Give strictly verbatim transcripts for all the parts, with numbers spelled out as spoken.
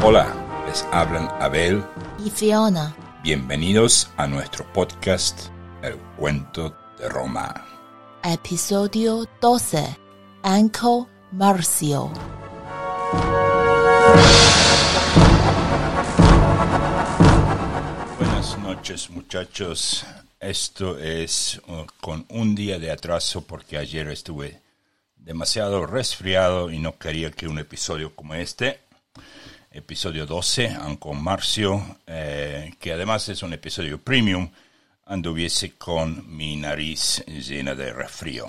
Hola, les hablan Abel y Fiona. Bienvenidos a nuestro podcast El Cuento de Roma. Episodio doce. Anco Marcio. Buenas noches, muchachos. Esto es uh, con un día de atraso porque ayer estuve demasiado resfriado y no quería que un episodio como este, episodio doce, Anco Marcio, eh, que además es un episodio premium, anduviese con mi nariz llena de resfrío.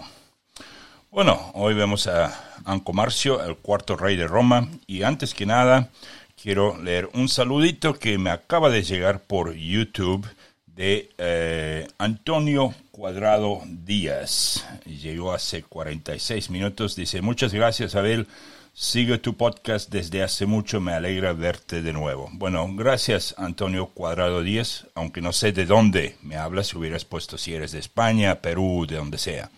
Bueno, hoy vemos a Anco Marcio, el cuarto rey de Roma, y antes que nada quiero leer un saludito que me acaba de llegar por YouTube de eh, Antonio Cuadrado Díaz. Llegó hace cuarenta y seis minutos. Dice: muchas gracias, Abel. Sigo tu podcast desde hace mucho. Me alegra verte de nuevo. Bueno, gracias, Antonio Cuadrado Díaz. Aunque no sé de dónde me hablas, hubieras puesto si eres de España, Perú, de donde sea.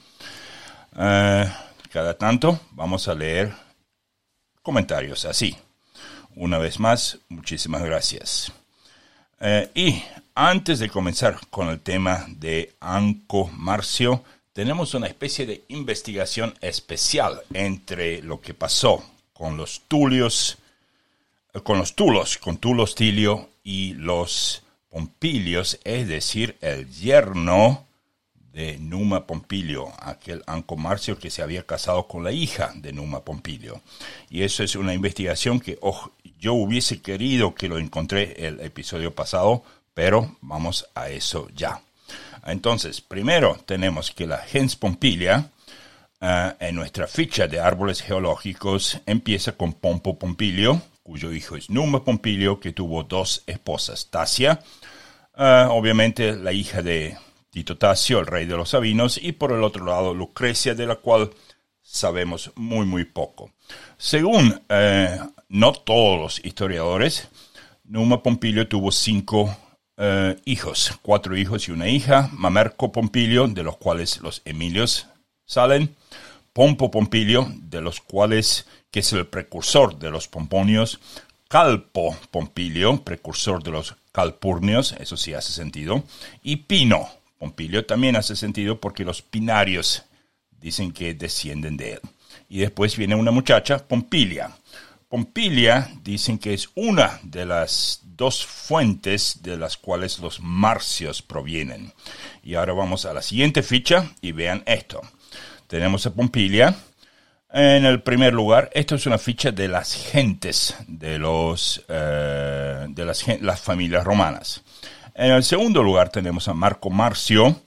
Uh, cada tanto vamos a leer comentarios así. Una vez más, muchísimas gracias. Uh, y antes de comenzar con el tema de Anco Marcio, tenemos una especie de investigación especial entre lo que pasó con los Tulios, con los Tulos, con Tulo Hostilio y los Pompilios, es decir, el yerno de Numa Pompilio, aquel Anco Marcio que se había casado con la hija de Numa Pompilio. Y eso es una investigación que oh, yo hubiese querido que lo encontré el episodio pasado, pero vamos a eso ya. Entonces, primero tenemos que la gens Pompilia, uh, en nuestra ficha de árboles geológicos, empieza con Pompo Pompilio, cuyo hijo es Numa Pompilio, que tuvo dos esposas, Tasia, uh, obviamente la hija de Tito Tasio, el rey de los Sabinos, y por el otro lado Lucrecia, de la cual sabemos muy muy poco. Según eh, no todos los historiadores, Numa Pompilio tuvo cinco uh, hijos, cuatro hijos y una hija: Mamerco Pompilio, de los cuales los Emilios salen; Pompo Pompilio, de los cuales, que es el precursor de los Pomponios; Calpo Pompilio, precursor de los Calpurnios, eso sí hace sentido; y Pino Pompilio también hace sentido porque los Pinarios dicen que descienden de él. Y después viene una muchacha, Pompilia. Pompilia dicen que es una de las dos fuentes de las cuales los Marcios provienen. Y ahora vamos a la siguiente ficha y vean esto. Tenemos a Pompilia en el primer lugar. Esto es una ficha de las gentes de, los, eh, de las, las familias romanas. En el segundo lugar tenemos a Marco Marcio,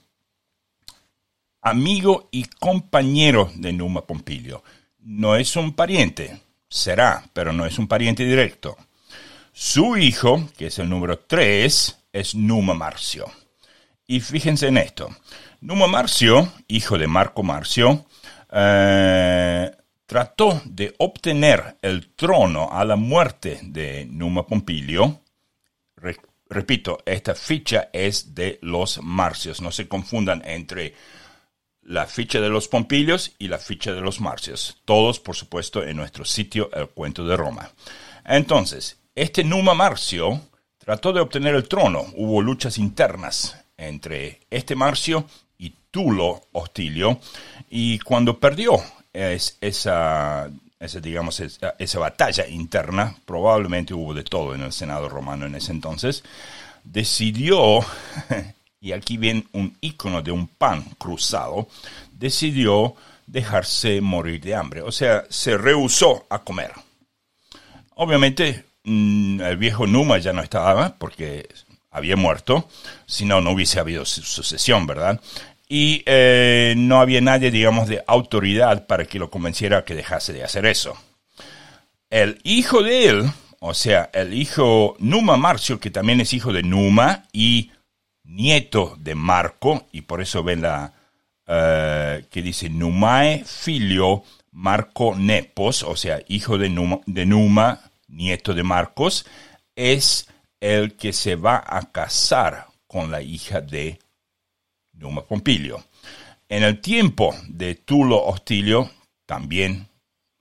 amigo y compañero de Numa Pompilio. No es un pariente, será, pero no es un pariente directo. Su hijo, que es el número tres, es Numa Marcio. Y fíjense en esto. Numa Marcio, hijo de Marco Marcio, eh, trató de obtener el trono a la muerte de Numa Pompilio. Re- repito, esta ficha es de los Marcios. No se confundan entre la ficha de los Pompilios y la ficha de los Marcios. Todos, por supuesto, en nuestro sitio El Cuento de Roma. Entonces, este Numa Marcio trató de obtener el trono. Hubo luchas internas entre este Marcio y Tulo Hostilio. Y cuando perdió es, esa, esa, digamos, esa, esa batalla interna, probablemente hubo de todo en el Senado romano en ese entonces, decidió... y aquí ven un icono de un pan cruzado, decidió dejarse morir de hambre. O sea, se rehusó a comer. Obviamente, el viejo Numa ya no estaba porque había muerto, si no, no hubiese habido sucesión, ¿verdad? Y eh, no había nadie, digamos, de autoridad para que lo convenciera a que dejase de hacer eso. El hijo de él, o sea, el hijo Numa Marcio, que también es hijo de Numa y nieto de Marco, y por eso ven la uh, que dice Numae filio Marco Nepos, o sea, hijo de Numa, de Numa, nieto de Marcos, es el que se va a casar con la hija de Numa Pompilio. En el tiempo de Tulo Hostilio, también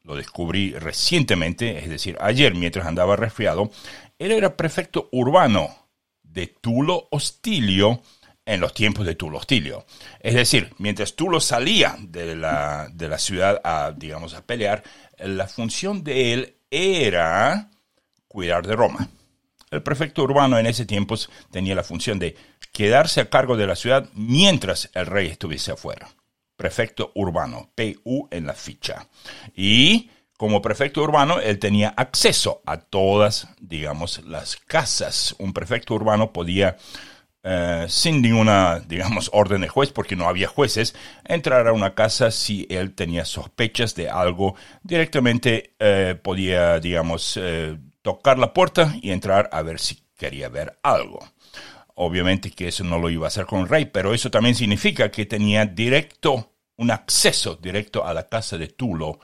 lo descubrí recientemente, es decir, ayer mientras andaba resfriado. Él era prefecto urbano de Tulo Hostilio en los tiempos de Tulo Hostilio. Es decir, mientras Tulo salía de la, de la ciudad a, digamos, a pelear, la función de él era cuidar de Roma. El prefecto urbano en ese tiempo tenía la función de quedarse a cargo de la ciudad mientras el rey estuviese afuera. Prefecto urbano, P U en la ficha. Y como prefecto urbano, él tenía acceso a todas, digamos, las casas. Un prefecto urbano podía, eh, sin ninguna, digamos, orden de juez, porque no había jueces, entrar a una casa si él tenía sospechas de algo. Directamente eh, podía, digamos, eh, tocar la puerta y entrar a ver si quería ver algo. Obviamente que eso no lo iba a hacer con el rey, pero eso también significa que tenía directo, un acceso directo a la casa de Tulo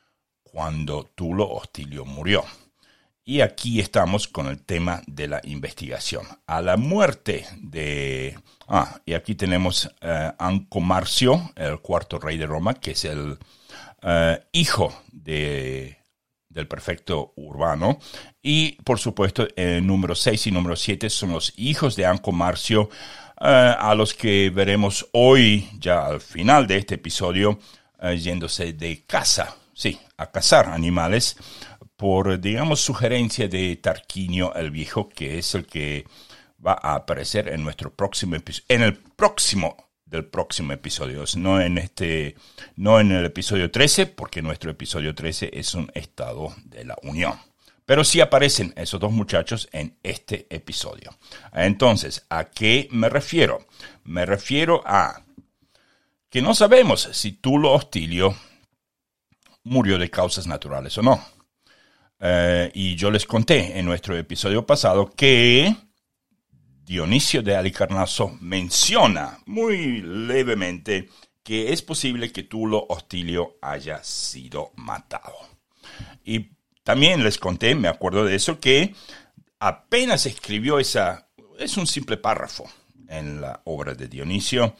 cuando Tulo Hostilio murió. Y aquí estamos con el tema de la investigación. A la muerte de... Ah, y aquí tenemos uh, Anco Marcio, el cuarto rey de Roma, que es el uh, hijo de... del prefecto urbano, y por supuesto el número seis y número siete son los hijos de Anco Marcio, uh, a los que veremos hoy, ya al final de este episodio, uh, yéndose de caza, sí, a cazar animales, por, digamos, sugerencia de Tarquinio el Viejo, que es el que va a aparecer en nuestro próximo episodio, en el próximo del próximo episodio, no en este, no en el episodio trece, porque nuestro episodio trece es un estado de la Unión. Pero sí aparecen esos dos muchachos en este episodio. Entonces, ¿a qué me refiero? Me refiero a que no sabemos si Tulo Hostilio murió de causas naturales o no. Eh, y yo les conté en nuestro episodio pasado que Dionisio de Halicarnaso menciona muy levemente que es posible que Tulo Hostilio haya sido matado. Y también les conté, me acuerdo de eso, que apenas escribió esa, es un simple párrafo en la obra de Dionisio.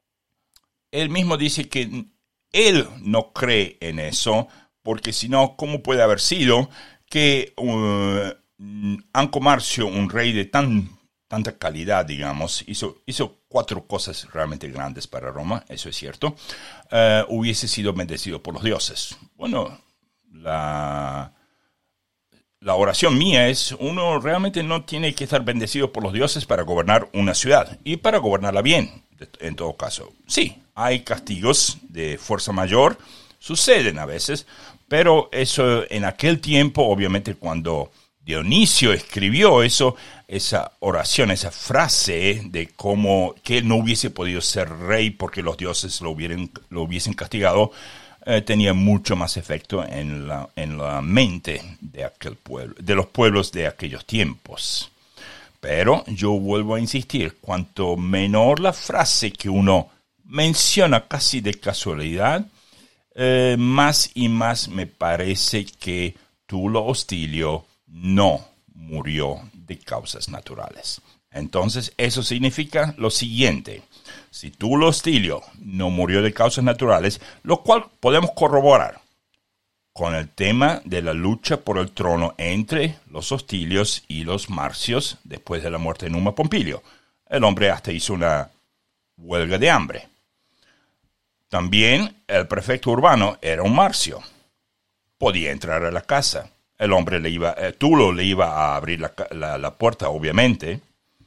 Él mismo dice que él no cree en eso, porque si no, ¿cómo puede haber sido que uh, Anco Marcio, un rey de tan tanta calidad, digamos, hizo, hizo cuatro cosas realmente grandes para Roma, eso es cierto, uh, hubiese sido bendecido por los dioses? Bueno, la, la oración mía es, uno realmente no tiene que estar bendecido por los dioses para gobernar una ciudad, y para gobernarla bien, en todo caso. Sí, hay castigos de fuerza mayor, suceden a veces, pero eso en aquel tiempo, obviamente cuando Dionisio escribió eso, esa oración, esa frase de cómo que él no hubiese podido ser rey porque los dioses lo, hubieran, lo hubiesen castigado, eh, tenía mucho más efecto en la, en la mente de aquel pueblo, de los pueblos de aquellos tiempos. Pero yo vuelvo a insistir, cuanto menor la frase que uno menciona casi de casualidad, eh, más y más me parece que Tulo Hostilio no murió de causas naturales. Entonces, eso significa lo siguiente. Si Tulo Hostilio no murió de causas naturales, lo cual podemos corroborar con el tema de la lucha por el trono entre los Hostilios y los Marcios después de la muerte de Numa Pompilio. El hombre hasta hizo una huelga de hambre. También el prefecto urbano era un Marcio. Podía entrar a la casa. El hombre le iba, eh, Tulo le iba a abrir la, la, la puerta, obviamente.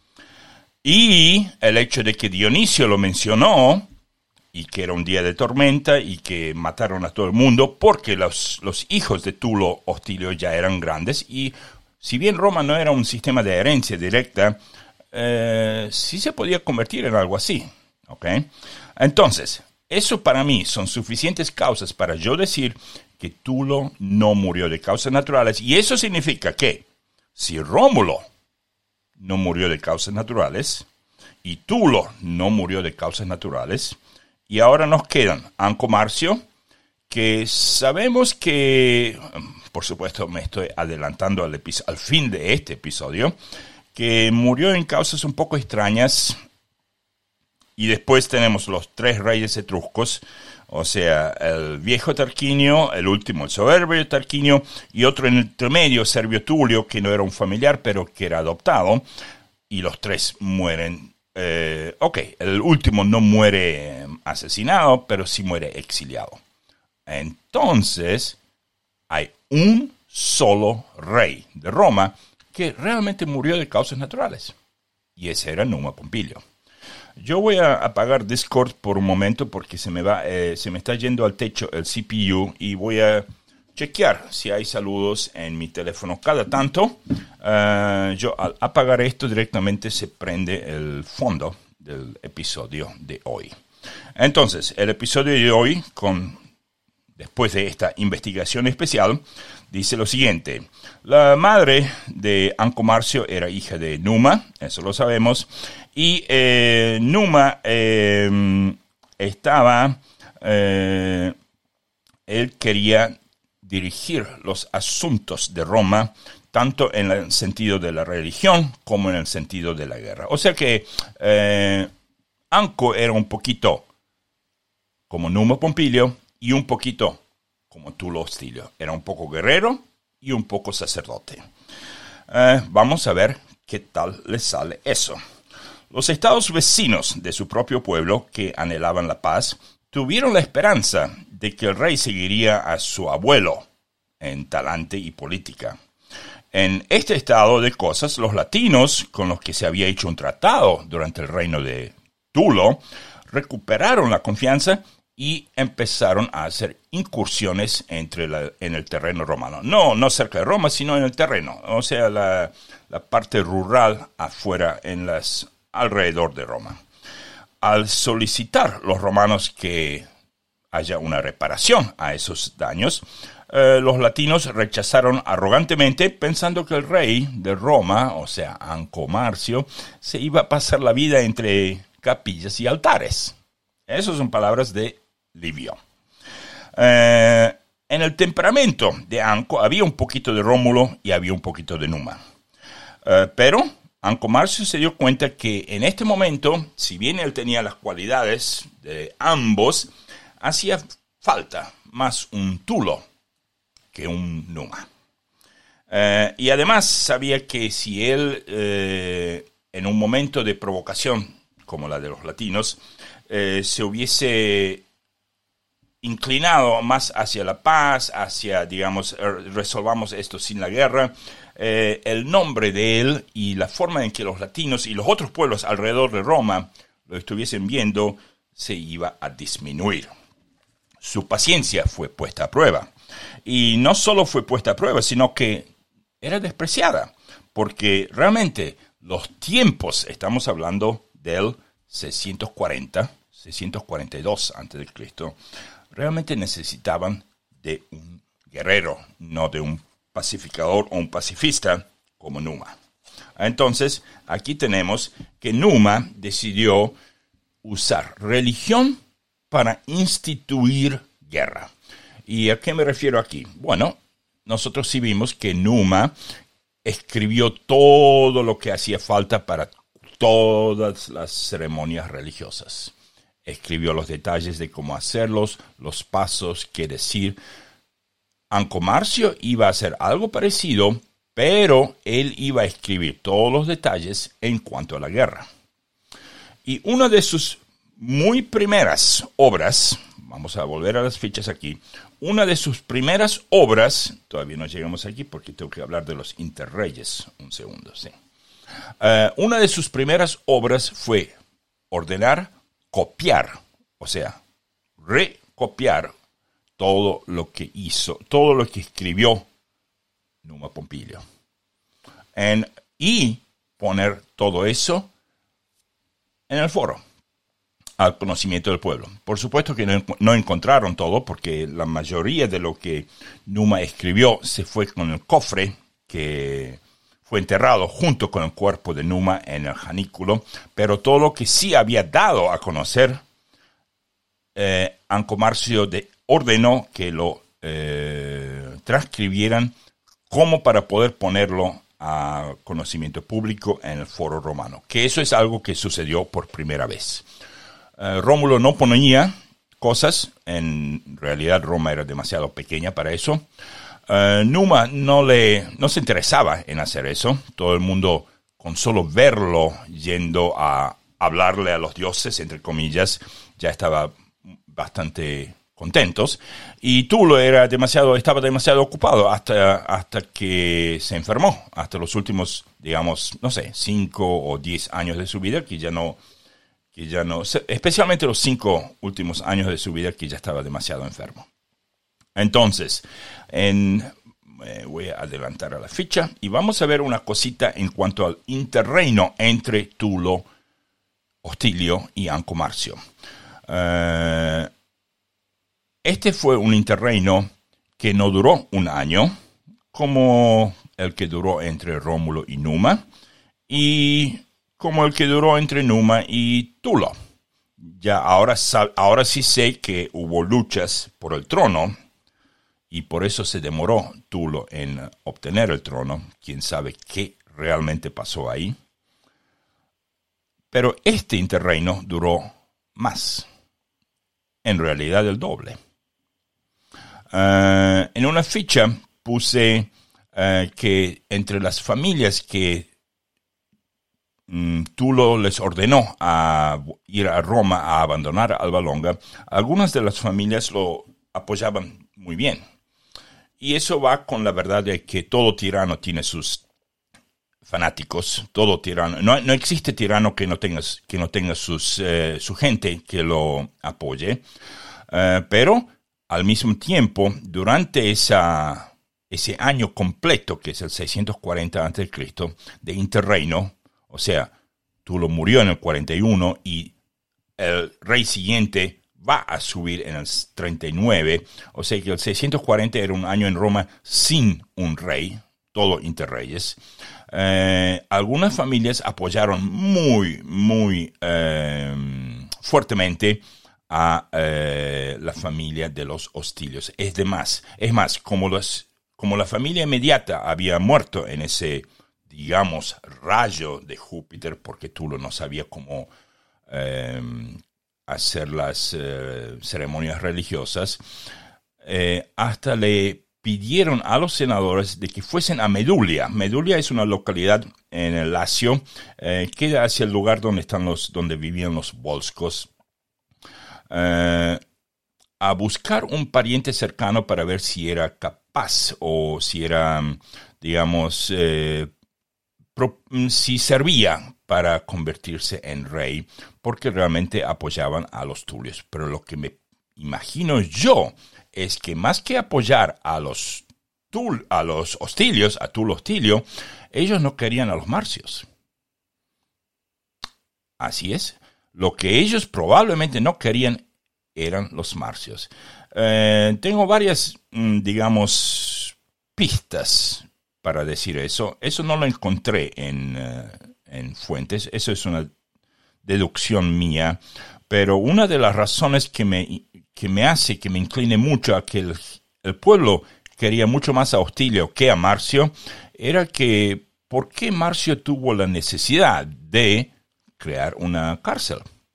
Y el hecho de que Dionisio lo mencionó, y que era un día de tormenta, y que mataron a todo el mundo, porque los, los hijos de Tulo Hostilio ya eran grandes, y si bien Roma no era un sistema de herencia directa, eh, sí se podía convertir en algo así. ¿Okay? Entonces, eso para mí son suficientes causas para yo decir que Tulo no murió de causas naturales, y eso significa que si Rómulo no murió de causas naturales y Tulo no murió de causas naturales, y ahora nos quedan Anco Marcio, que sabemos que, por supuesto me estoy adelantando al, epi- al fin de este episodio, que murió en causas un poco extrañas. Y después tenemos los tres reyes etruscos, O sea, el viejo Tarquinio, el último, el soberbio Tarquinio, y otro en el intermedio, Servio Tulio, que no era un familiar, pero que era adoptado, y los tres mueren. Eh, ok, el último no muere asesinado, pero sí muere exiliado. Entonces, hay un solo rey de Roma que realmente murió de causas naturales, y ese era Numa Pompilio. Yo voy a apagar Discord por un momento porque se me va, eh, se me está yendo al techo el C P U y voy a chequear si hay saludos en mi teléfono. Cada tanto, uh, yo al apagar esto directamente se prende el fondo del episodio de hoy. Entonces, el episodio de hoy, con, después de esta investigación especial, dice lo siguiente. La madre de Anco Marcio era hija de Numa, eso lo sabemos, y eh, Numa eh, estaba, eh, él quería dirigir los asuntos de Roma, tanto en el sentido de la religión como en el sentido de la guerra. O sea que eh, Anco era un poquito como Numa Pompilio y un poquito como Tulo Hostilio. Era un poco guerrero y un poco sacerdote. Eh, vamos a ver qué tal le sale eso. Los estados vecinos de su propio pueblo, que anhelaban la paz, tuvieron la esperanza de que el rey seguiría a su abuelo en talante y política. En este estado de cosas, los latinos, con los que se había hecho un tratado durante el reino de Tulo, recuperaron la confianza y empezaron a hacer incursiones entre la, en el terreno romano. No, no cerca de Roma, sino en el terreno, o sea, la, la parte rural afuera, en las alrededor de Roma. Al solicitar los romanos que haya una reparación a esos daños, eh, los latinos rechazaron arrogantemente, pensando que el rey de Roma, o sea, Anco Marcio, se iba a pasar la vida entre capillas y altares. Esas son palabras de Livio. Eh, en el temperamento de Anco había un poquito de Rómulo y había un poquito de Numa. Eh, pero Anco Marcio se dio cuenta que en este momento, si bien él tenía las cualidades de ambos, hacía falta más un Tulo que un Numa. Eh, y además sabía que si él, eh, en un momento de provocación, como la de los latinos, eh, se hubiese inclinado más hacia la paz, hacia, digamos, resolvamos esto sin la guerra, eh, el nombre de él y la forma en que los latinos y los otros pueblos alrededor de Roma lo estuviesen viendo se iba a disminuir. Su paciencia fue puesta a prueba. Y no solo fue puesta a prueba, sino que era despreciada, porque realmente los tiempos, estamos hablando del seiscientos cuarenta, seiscientos cuarenta y dos antes de Cristo, realmente necesitaban de un guerrero, no de un pacificador o un pacifista como Numa. Entonces, aquí tenemos que Numa decidió usar religión para instituir guerra. ¿Y a qué me refiero aquí? Bueno, nosotros sí vimos que Numa escribió todo lo que hacía falta para todas las ceremonias religiosas. Escribió los detalles de cómo hacerlos, los pasos, qué decir. Anco Marcio iba a hacer algo parecido, pero él iba a escribir todos los detalles en cuanto a la guerra. Y una de sus muy primeras obras, vamos a volver a las fichas aquí, una de sus primeras obras, todavía no llegamos aquí porque tengo que hablar de los interreyes, un segundo, sí. Uh, una de sus primeras obras fue ordenar copiar, o sea, recopiar todo lo que hizo, todo lo que escribió Numa Pompilio. En, y poner todo eso en el foro, al conocimiento del pueblo. Por supuesto que no, no encontraron todo, porque la mayoría de lo que Numa escribió se fue con el cofre que fue enterrado junto con el cuerpo de Numa en el janículo, pero todo lo que sí había dado a conocer, eh, Anco Marcio de, ordenó que lo eh, transcribieran como para poder ponerlo a conocimiento público en el foro romano, que eso es algo que sucedió por primera vez. Uh, Rómulo no ponía cosas. En realidad Roma era demasiado pequeña para eso. Uh, Numa no, le, no se interesaba en hacer eso. Todo el mundo, con solo verlo yendo a hablarle a los dioses, entre comillas, ya estaba bastante contentos. Y Tulo era demasiado, estaba demasiado ocupado hasta, hasta que se enfermó. Hasta los últimos, digamos, no sé, cinco o diez años de su vida, que ya no, que ya no, especialmente los cinco últimos años de su vida, que ya estaba demasiado enfermo. Entonces, en, eh, voy a adelantar a la ficha y vamos a ver una cosita en cuanto al interreino entre Tulo, Hostilio y Anco Marcio. Uh, este fue un interreino que no duró un año, como el que duró entre Rómulo y Numa, y como el que duró entre Numa y Tulo. Ya ahora, ahora sí sé que hubo luchas por el trono, y por eso se demoró Tulo en obtener el trono. Quién sabe qué realmente pasó ahí. Pero este interreino duró más. En realidad el doble. Uh, en una ficha puse uh, que entre las familias que um, Tulo les ordenó a ir a Roma a abandonar Alba Longa, algunas de las familias lo apoyaban muy bien. Y eso va con la verdad de que todo tirano tiene sus fanáticos, todo tirano. No, no existe tirano que no tenga, que no tenga sus, eh, su gente que lo apoye. Uh, pero al mismo tiempo, durante esa, ese año completo, que es el seiscientos cuarenta antes de Cristo, de interreino, o sea, Tulo murió en el cuarenta y uno y el rey siguiente va a subir en el treinta y nueve, o sea que el seiscientos cuarenta era un año en Roma sin un rey, todo interreyes. Eh, algunas familias apoyaron muy, muy eh, fuertemente a eh, la familia de los Hostilios. Es de más, es más, como, los, como la familia inmediata había muerto en ese, digamos, rayo de Júpiter, porque Tulo no sabía cómo eh, hacer las eh, ceremonias religiosas, eh, hasta le pidieron a los senadores de que fuesen a Medulia. Medulia es una localidad en el Lacio, eh, queda hacia el lugar donde están los, donde vivían los volscos, eh, a buscar un pariente cercano para ver si era capaz o si era, digamos, eh, pro, si servía para convertirse en rey, porque realmente apoyaban a los tulios. Pero lo que me imagino yo es que más que apoyar a los, tul, a los hostilios, a Tulo Hostilio, ellos no querían a los marcios. Así es. Lo que ellos probablemente no querían eran los marcios. Eh, tengo varias, digamos, pistas para decir eso. Eso no lo encontré en, uh, en fuentes. Eso es una deducción mía. Pero una de las razones que me, que me hace que me incline mucho a que el, el pueblo quería mucho más a Hostilio que a Marcio era que ¿por qué Marcio tuvo la necesidad de crear una cárcel?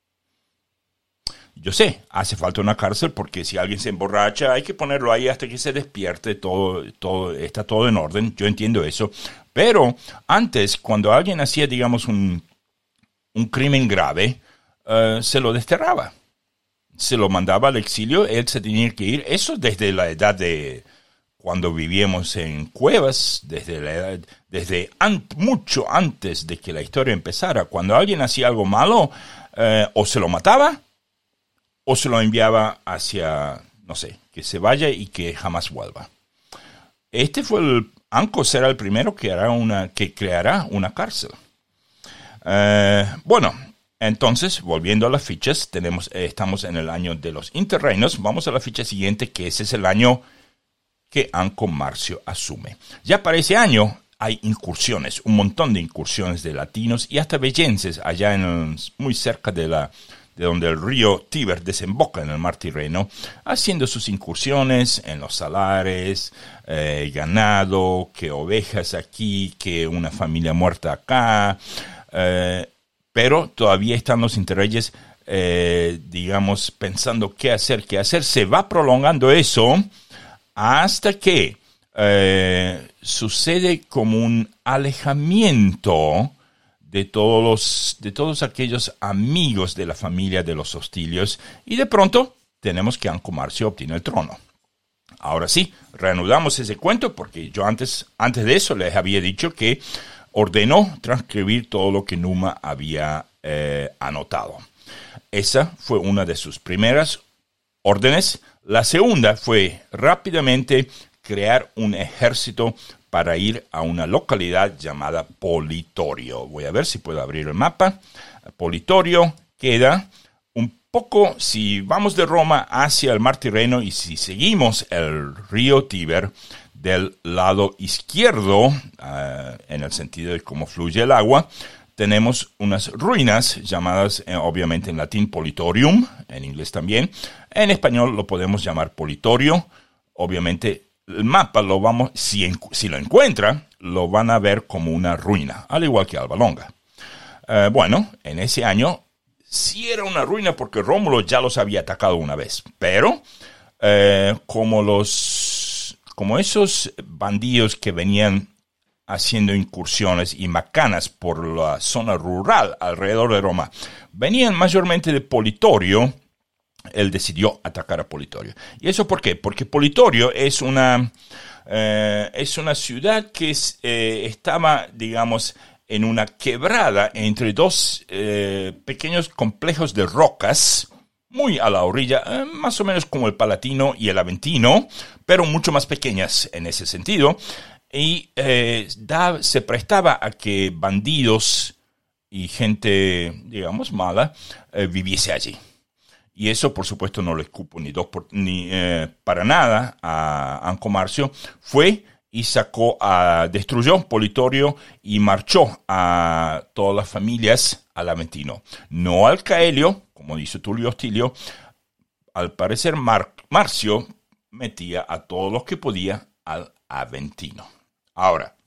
Yo sé, hace falta una cárcel porque si alguien se emborracha hay que ponerlo ahí hasta que se despierte, todo, todo, está todo en orden, yo entiendo eso. Pero antes, cuando alguien hacía, digamos, un, un crimen grave, uh, se lo desterraba. Se lo mandaba al exilio, él se tenía que ir. Eso desde la edad de cuando vivíamos en cuevas, desde, la edad, desde an, mucho antes de que la historia empezara. Cuando alguien hacía algo malo, uh, o se lo mataba, o se lo enviaba hacia, no sé, que se vaya y que jamás vuelva. Este fue el, Anco será el primero que, hará una, que creará una cárcel. Uh, bueno, entonces, volviendo a las fichas, tenemos, eh, estamos en el año de los interreinos. Vamos a la ficha siguiente, que ese es el año que Anco Marcio asume. Ya para ese año hay incursiones, un montón de incursiones de latinos y hasta bellenses allá en, muy cerca de la de donde el río Tíber desemboca en el mar Tirreno, haciendo sus incursiones en los salares, eh, ganado, que ovejas aquí, que una familia muerta acá, eh, pero todavía están los interreyes eh, digamos, pensando qué hacer, qué hacer. Se va prolongando eso hasta que eh, sucede como un alejamiento de todos los, de todos aquellos amigos de la familia de los Hostilios, y de pronto tenemos que Anco Marcio obtiene el trono. Ahora sí, reanudamos ese cuento porque yo antes, antes de eso les había dicho que ordenó transcribir todo lo que Numa había eh, anotado. Esa fue una de sus primeras órdenes. La segunda fue rápidamente crear un ejército para ir a una localidad llamada Politorio. Voy a ver si puedo abrir el mapa. Politorio queda un poco, si vamos de Roma hacia el mar Tirreno y si seguimos el río Tíber del lado izquierdo, uh, en el sentido de cómo fluye el agua, tenemos unas ruinas llamadas, eh, obviamente en latín, Politorium, en inglés también. En español lo podemos llamar Politorio. Obviamente el mapa lo vamos, si, en, si lo encuentran, lo van a ver como una ruina, al igual que Alba Longa. Uh, bueno, en ese año sí era una ruina porque Rómulo ya los había atacado una vez, pero uh, como los, como esos bandidos que venían haciendo incursiones y macanas por la zona rural alrededor de Roma venían mayormente de Politorio, él decidió atacar a Politorio. ¿Y eso por qué? Porque Politorio es una, eh, es una ciudad que es, eh, estaba, digamos, en una quebrada entre dos eh, pequeños complejos de rocas, muy a la orilla, eh, más o menos como el Palatino y el Aventino, pero mucho más pequeñas en ese sentido, y eh, da, se prestaba a que bandidos y gente, digamos, mala, eh, viviese allí. Y eso, por supuesto, no lo escupo ni, dos por, ni eh, para nada a Anco Marcio. Fue y sacó, a, destruyó Politorio y marchó a todas las familias al Aventino. No al Caelio, como dice Tulio Hostilio. Al parecer, Mar, Marcio metía a todos los que podía al Aventino. Ahora,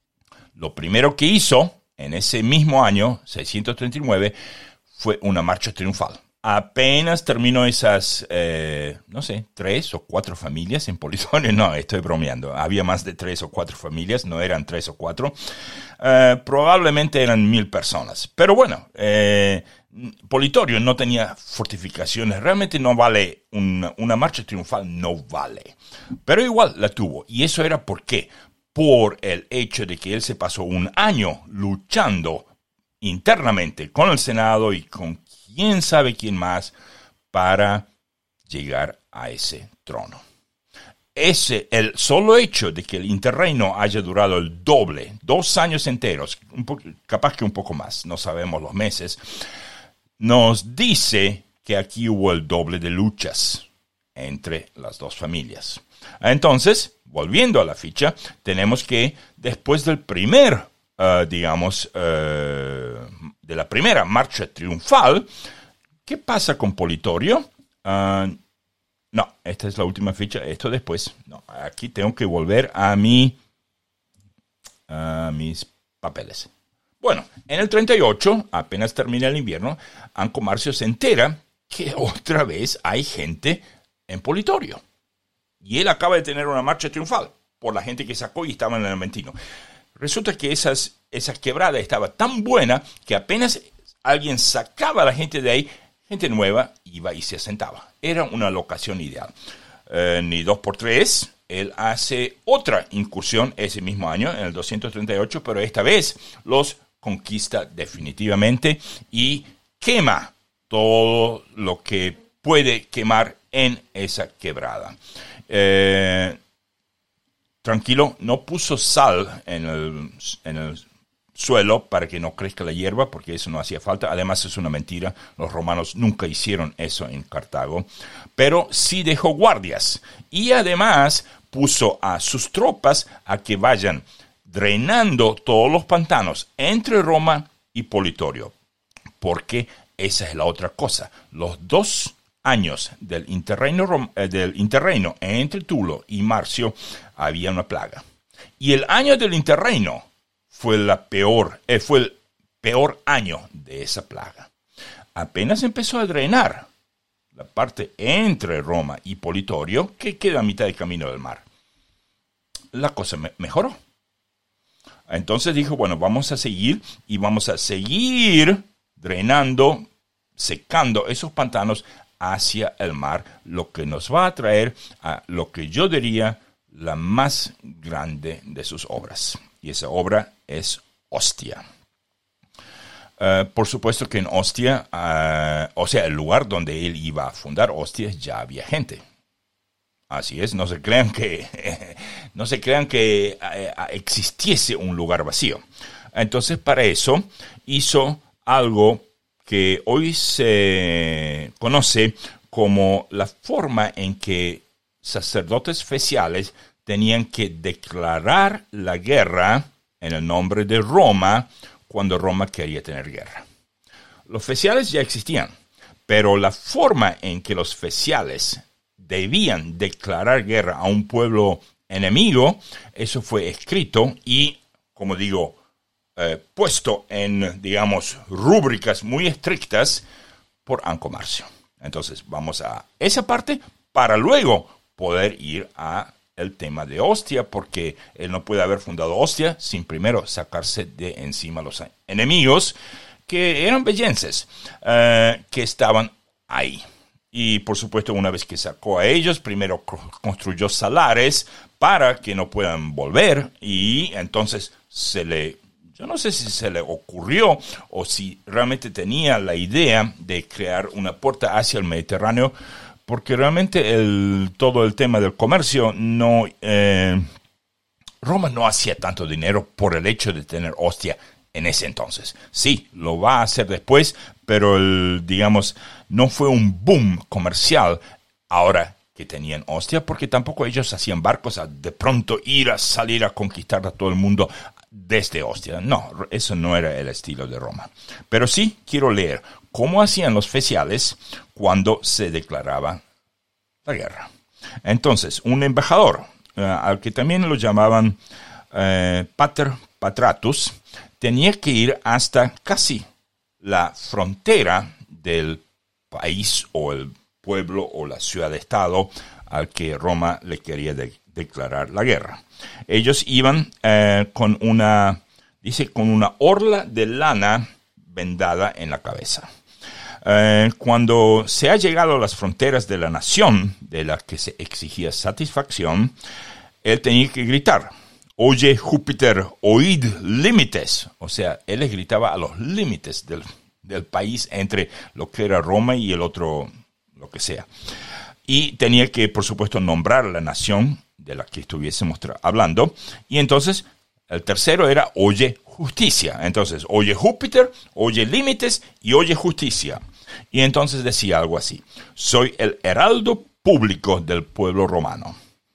lo primero que hizo en ese mismo año, seiscientos treinta y nueve, fue una marcha triunfal. Apenas terminó esas, eh, no sé, tres o cuatro familias en Politorio. No, estoy bromeando. Había más de tres o cuatro familias, no eran tres o cuatro. Eh, probablemente eran mil personas. Pero bueno, eh, Politorio no tenía fortificaciones. Realmente no vale, una, una marcha triunfal no vale. Pero igual la tuvo. Y eso era ¿por qué? Por el hecho de que él se pasó un año luchando internamente con el Senado y con quién sabe quién más para llegar a ese trono. Ese, el solo hecho de que el interreino haya durado el doble, dos años enteros, un po- capaz que un poco más, no sabemos los meses, nos dice que aquí hubo el doble de luchas entre las dos familias. Entonces, volviendo a la ficha, tenemos que después del primer Uh, digamos, uh, de la primera marcha triunfal, ¿qué pasa con Politorio? Uh, no, esta es la última ficha, esto después. No, aquí tengo que volver a, mi, a mis papeles. Bueno, en el treinta y ocho, apenas termina el invierno, Anco Marcio se entera que otra vez hay gente en Politorio. Y él acaba de tener una marcha triunfal por la gente que sacó y estaba en el Aventino. Resulta que esas, esa quebrada estaba tan buena que apenas alguien sacaba a la gente de ahí, gente nueva iba y se asentaba. Era una locación ideal. Eh, ni dos por tres, él hace otra incursión ese mismo año, en el doscientos treinta y ocho, pero esta vez los conquista definitivamente y quema todo lo que puede quemar en esa quebrada. Eh... Tranquilo, no puso sal en el, en el suelo para que no crezca la hierba, porque eso no hacía falta. Además, es una mentira. Los romanos nunca hicieron eso en Cartago. Pero sí dejó guardias. Y además puso a sus tropas a que vayan drenando todos los pantanos entre Roma y Politorio. Porque esa es la otra cosa. Los dos años del interreino, eh, del interreino entre Tulo y Marcio había una plaga. Y el año del interreino fue, la peor, eh, fue el peor año de esa plaga. apenas empezó a drenar la parte entre Roma y Politorio, que queda a mitad de camino del mar, la cosa me- mejoró. Entonces dijo, bueno, vamos a seguir y vamos a seguir drenando, secando esos pantanos hacia el mar, lo que nos va a traer a lo que yo diría la más grande de sus obras. Y esa obra es Ostia. Uh, por supuesto que en Ostia, uh, o sea, el lugar donde él iba a fundar Ostia, ya había gente. Así es, no se crean que, no se crean que uh, existiese un lugar vacío. Entonces, para eso, hizo algo que hoy se conoce como la forma en que sacerdotes feciales tenían que declarar la guerra en el nombre de Roma cuando Roma quería tener guerra. Los feciales ya existían, pero la forma en que los feciales debían declarar guerra a un pueblo enemigo, eso fue escrito y, como digo, eh, puesto en, digamos, rúbricas muy estrictas por Anco Marcio. Entonces, vamos a esa parte para luego poder ir a el tema de Ostia, porque él no puede haber fundado Ostia sin primero sacarse de encima los enemigos, que eran bellenses, uh, que estaban ahí. Y por supuesto, una vez que sacó a ellos, primero construyó salares para que no puedan volver, y entonces se le, yo no sé si se le ocurrió o si realmente tenía la idea de crear una puerta hacia el Mediterráneo, porque realmente el, todo el tema del comercio, no, eh, Roma no hacía tanto dinero por el hecho de tener Ostia en ese entonces. Sí, lo va a hacer después, pero el, digamos, no fue un boom comercial ahora que tenían Ostia, porque tampoco ellos hacían barcos a de pronto ir a salir a conquistar a todo el mundo desde Ostia. No, eso no era el estilo de Roma. Pero sí quiero leer cómo hacían los feciales cuando se declaraba la guerra. Entonces, un embajador, uh, al que también lo llamaban uh, Pater Patratus, tenía que ir hasta casi la frontera del país o el pueblo o la ciudad-estado al que Roma le quería de- declarar la guerra. Ellos iban uh, con una, dice, con una orla de lana vendada en la cabeza. Eh, cuando se ha llegado a las fronteras de la nación de la que se exigía satisfacción, él tenía que gritar, oye Júpiter, oíd límites. O sea, él les gritaba a los límites del, del país entre lo que era Roma y el otro, lo que sea. Y tenía que, por supuesto, nombrar la nación de la que estuviésemos tra- hablando. Y entonces, el tercero era oye justicia. Entonces, oye Júpiter, oye límites y oye justicia. Y entonces decía algo así, soy el heraldo público del pueblo romano.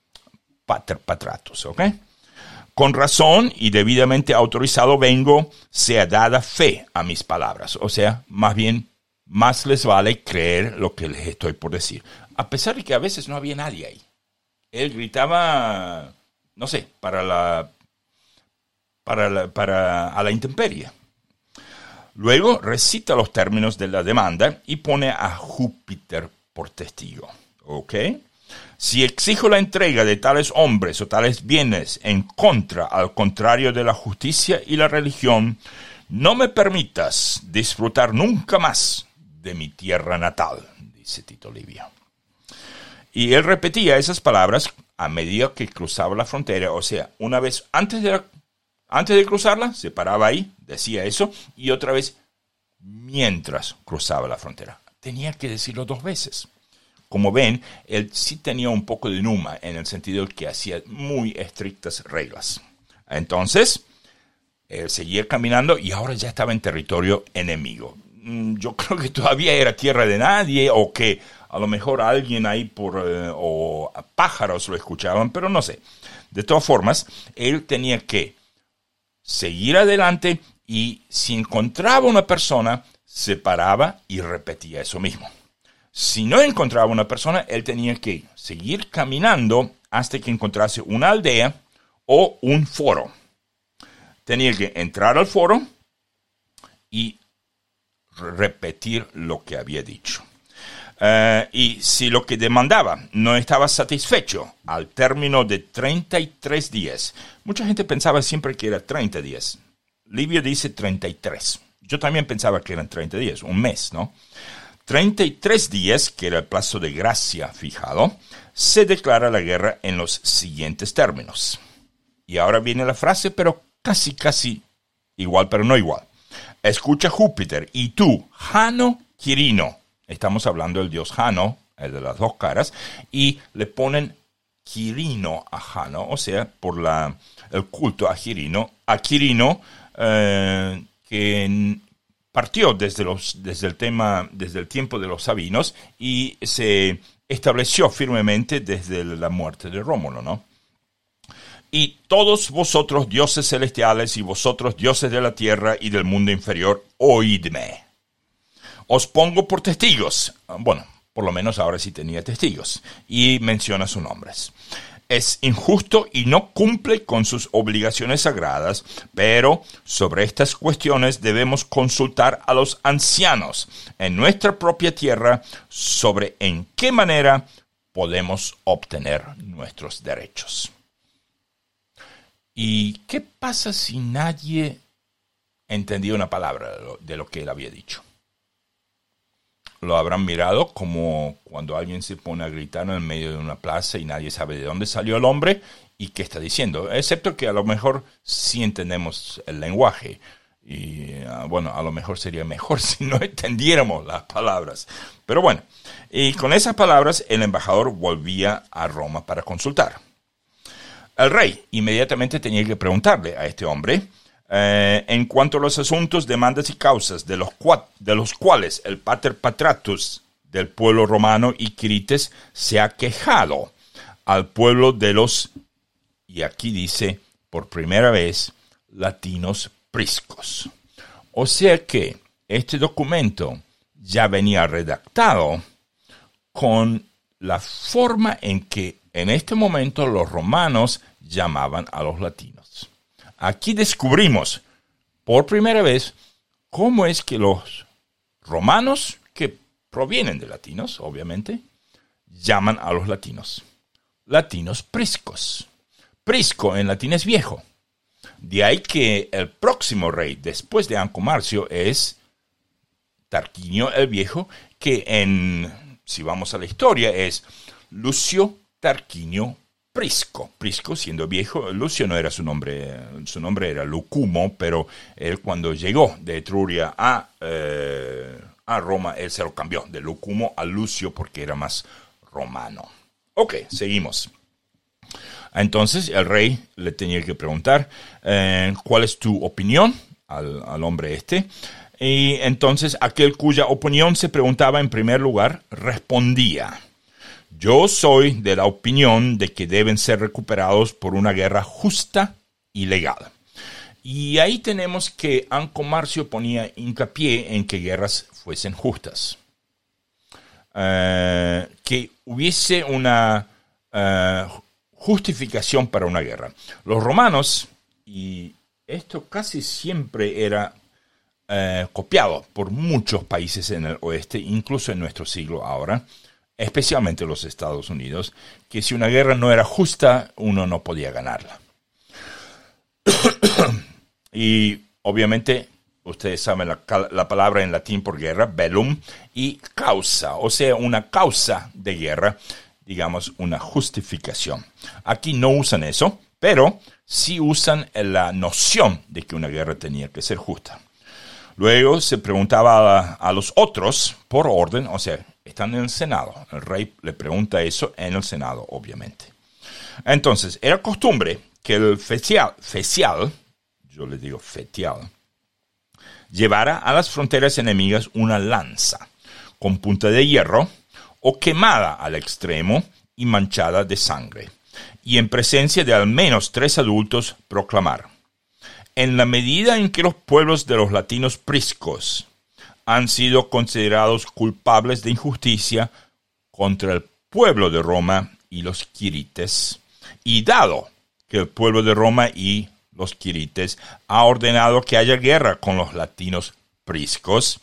Pater Patratus, ¿ok? Con razón y debidamente autorizado vengo, sea dada fe a mis palabras. O sea, más bien, más les vale creer lo que les estoy por decir. A pesar de que a veces no había nadie ahí. Él gritaba, no sé, para la, para la, para, a la intemperie. Luego recita los términos de la demanda y pone a Júpiter por testigo. ¿Ok? Si exijo la entrega de tales hombres o tales bienes en contra, al contrario de la justicia y la religión, no me permitas disfrutar nunca más de mi tierra natal, dice Tito Livio. Y él repetía esas palabras a medida que cruzaba la frontera. O sea, una vez antes de la Antes de cruzarla, se paraba ahí, decía eso, y otra vez mientras cruzaba la frontera. Tenía que decirlo dos veces. Como ven, él sí tenía un poco de numa, en el sentido de que hacía muy estrictas reglas. Entonces, él seguía caminando y ahora ya estaba en territorio enemigo. Yo creo que todavía era tierra de nadie, o que a lo mejor alguien ahí por, eh, o pájaros lo escuchaban, pero no sé. De todas formas, él tenía que seguir adelante y si encontraba una persona, se paraba y repetía eso mismo. Si no encontraba una persona, él tenía que seguir caminando hasta que encontrase una aldea o un foro. Tenía que entrar al foro y repetir lo que había dicho. Uh, y si lo que demandaba no estaba satisfecho al término de treinta y tres días, mucha gente pensaba siempre que era treinta días. Livio dice treinta y tres. Yo también pensaba que eran treinta días, un mes, ¿no? treinta y tres días, que era el plazo de gracia fijado, se declara la guerra en los siguientes términos. Y ahora viene la frase, pero casi, casi igual, pero no igual. Escucha Júpiter, y tú, Jano Quirino. Estamos hablando del dios Jano, el de las dos caras, y le ponen Quirino a Jano, o sea, por la, el culto a Quirino, a Quirino, eh, que partió desde, los, desde, el tema, desde el tiempo de los sabinos y se estableció firmemente desde la muerte de Rómulo, ¿no? Y todos vosotros, dioses celestiales, y vosotros, dioses de la tierra y del mundo inferior, oídme. Os pongo por testigos. Bueno, por lo menos ahora sí tenía testigos. Y menciona sus nombres. Es injusto y no cumple con sus obligaciones sagradas, pero sobre estas cuestiones debemos consultar a los ancianos en nuestra propia tierra sobre en qué manera podemos obtener nuestros derechos. ¿Y qué pasa si nadie entendía una palabra de lo, de lo que él había dicho? Lo habrán mirado como cuando alguien se pone a gritar en el medio de una plaza y nadie sabe de dónde salió el hombre y qué está diciendo, excepto que a lo mejor sí entendemos el lenguaje. Y bueno, a lo mejor sería mejor si no entendiéramos las palabras. Pero bueno, y con esas palabras el embajador volvía a Roma para consultar. El rey inmediatamente tenía que preguntarle a este hombre eh, en cuanto a los asuntos, demandas y causas de los, cua- de los cuales el pater patratus del pueblo romano y quirites se ha quejado al pueblo de los, y aquí dice por primera vez, latinos priscos. O sea que este documento ya venía redactado con la forma en que en este momento los romanos llamaban a los latinos. Aquí descubrimos por primera vez cómo es que los romanos, que provienen de latinos, obviamente, llaman a los latinos. Latinos priscos. Prisco en latín es viejo. De ahí que el próximo rey después de Anco Marcio es Tarquinio el Viejo, que en, si vamos a la historia, es Lucio Tarquinio Prisco. Prisco siendo viejo, Lucio no era su nombre, su nombre era Lucumo, pero él cuando llegó de Etruria a, eh, a Roma, él se lo cambió de Lucumo a Lucio porque era más romano. Ok, seguimos. Entonces el rey le tenía que preguntar, eh, ¿cuál es tu opinión al, al hombre este? Y entonces aquel cuya opinión se preguntaba en primer lugar, respondía: yo soy de la opinión de que deben ser recuperados por una guerra justa y legal. Y ahí tenemos que Anco Marcio ponía hincapié en que guerras fuesen justas. Uh, que hubiese una uh, justificación para una guerra. Los romanos, y esto casi siempre era uh, copiado por muchos países en el oeste, incluso en nuestro siglo ahora, especialmente los Estados Unidos, que si una guerra no era justa, uno no podía ganarla. Y obviamente, ustedes saben la, la palabra en latín por guerra, bellum, y causa, o sea, una causa de guerra, digamos, una justificación. Aquí no usan eso, pero sí usan la noción de que una guerra tenía que ser justa. Luego se preguntaba a, a los otros por orden, o sea, están en el Senado. El rey le pregunta eso en el Senado, obviamente. Entonces, era costumbre que el fecial, fecial, yo le digo fetial, llevara a las fronteras enemigas una lanza con punta de hierro o quemada al extremo y manchada de sangre, y en presencia de al menos tres adultos proclamar: en la medida en que los pueblos de los latinos priscos han sido considerados culpables de injusticia contra el pueblo de Roma y los quirites, y dado que el pueblo de Roma y los quirites ha ordenado que haya guerra con los latinos priscos,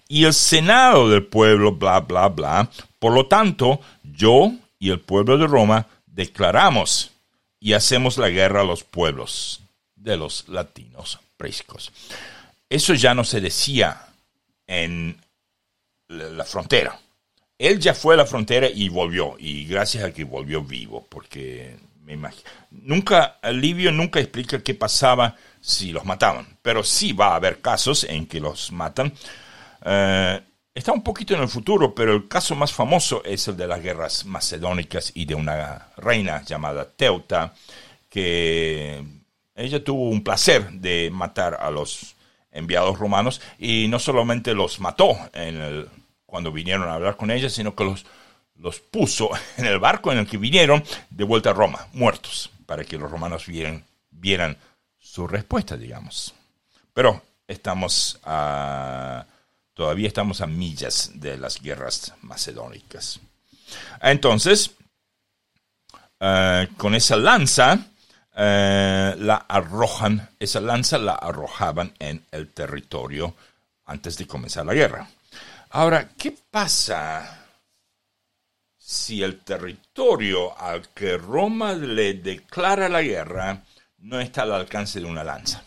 y el senado del pueblo, bla, bla, bla. Por lo tanto, yo y el pueblo de Roma declaramos y hacemos la guerra a los pueblos de los latinos priscos. Eso ya no se decía en la frontera. Él ya fue a la frontera y volvió, y gracias a que volvió vivo, porque me imagino, nunca, Livio nunca explica qué pasaba si los mataban, pero sí va a haber casos en que los matan. Uh, está un poquito en el futuro, pero el caso más famoso es el de las guerras macedónicas y de una reina llamada Teuta, que ella tuvo un placer de matar a los enviados romanos, y no solamente los mató en el cuando vinieron a hablar con ella, sino que los, los puso en el barco en el que vinieron de vuelta a Roma, muertos, para que los romanos vieran, vieran su respuesta, digamos. Pero estamos a, todavía estamos a millas de las guerras macedónicas. Entonces, uh, con esa lanza, uh, la arrojan, esa lanza la arrojaban en el territorio antes de comenzar la guerra. Ahora, ¿qué pasa si el territorio al que Roma le declara la guerra no está al alcance de una lanza?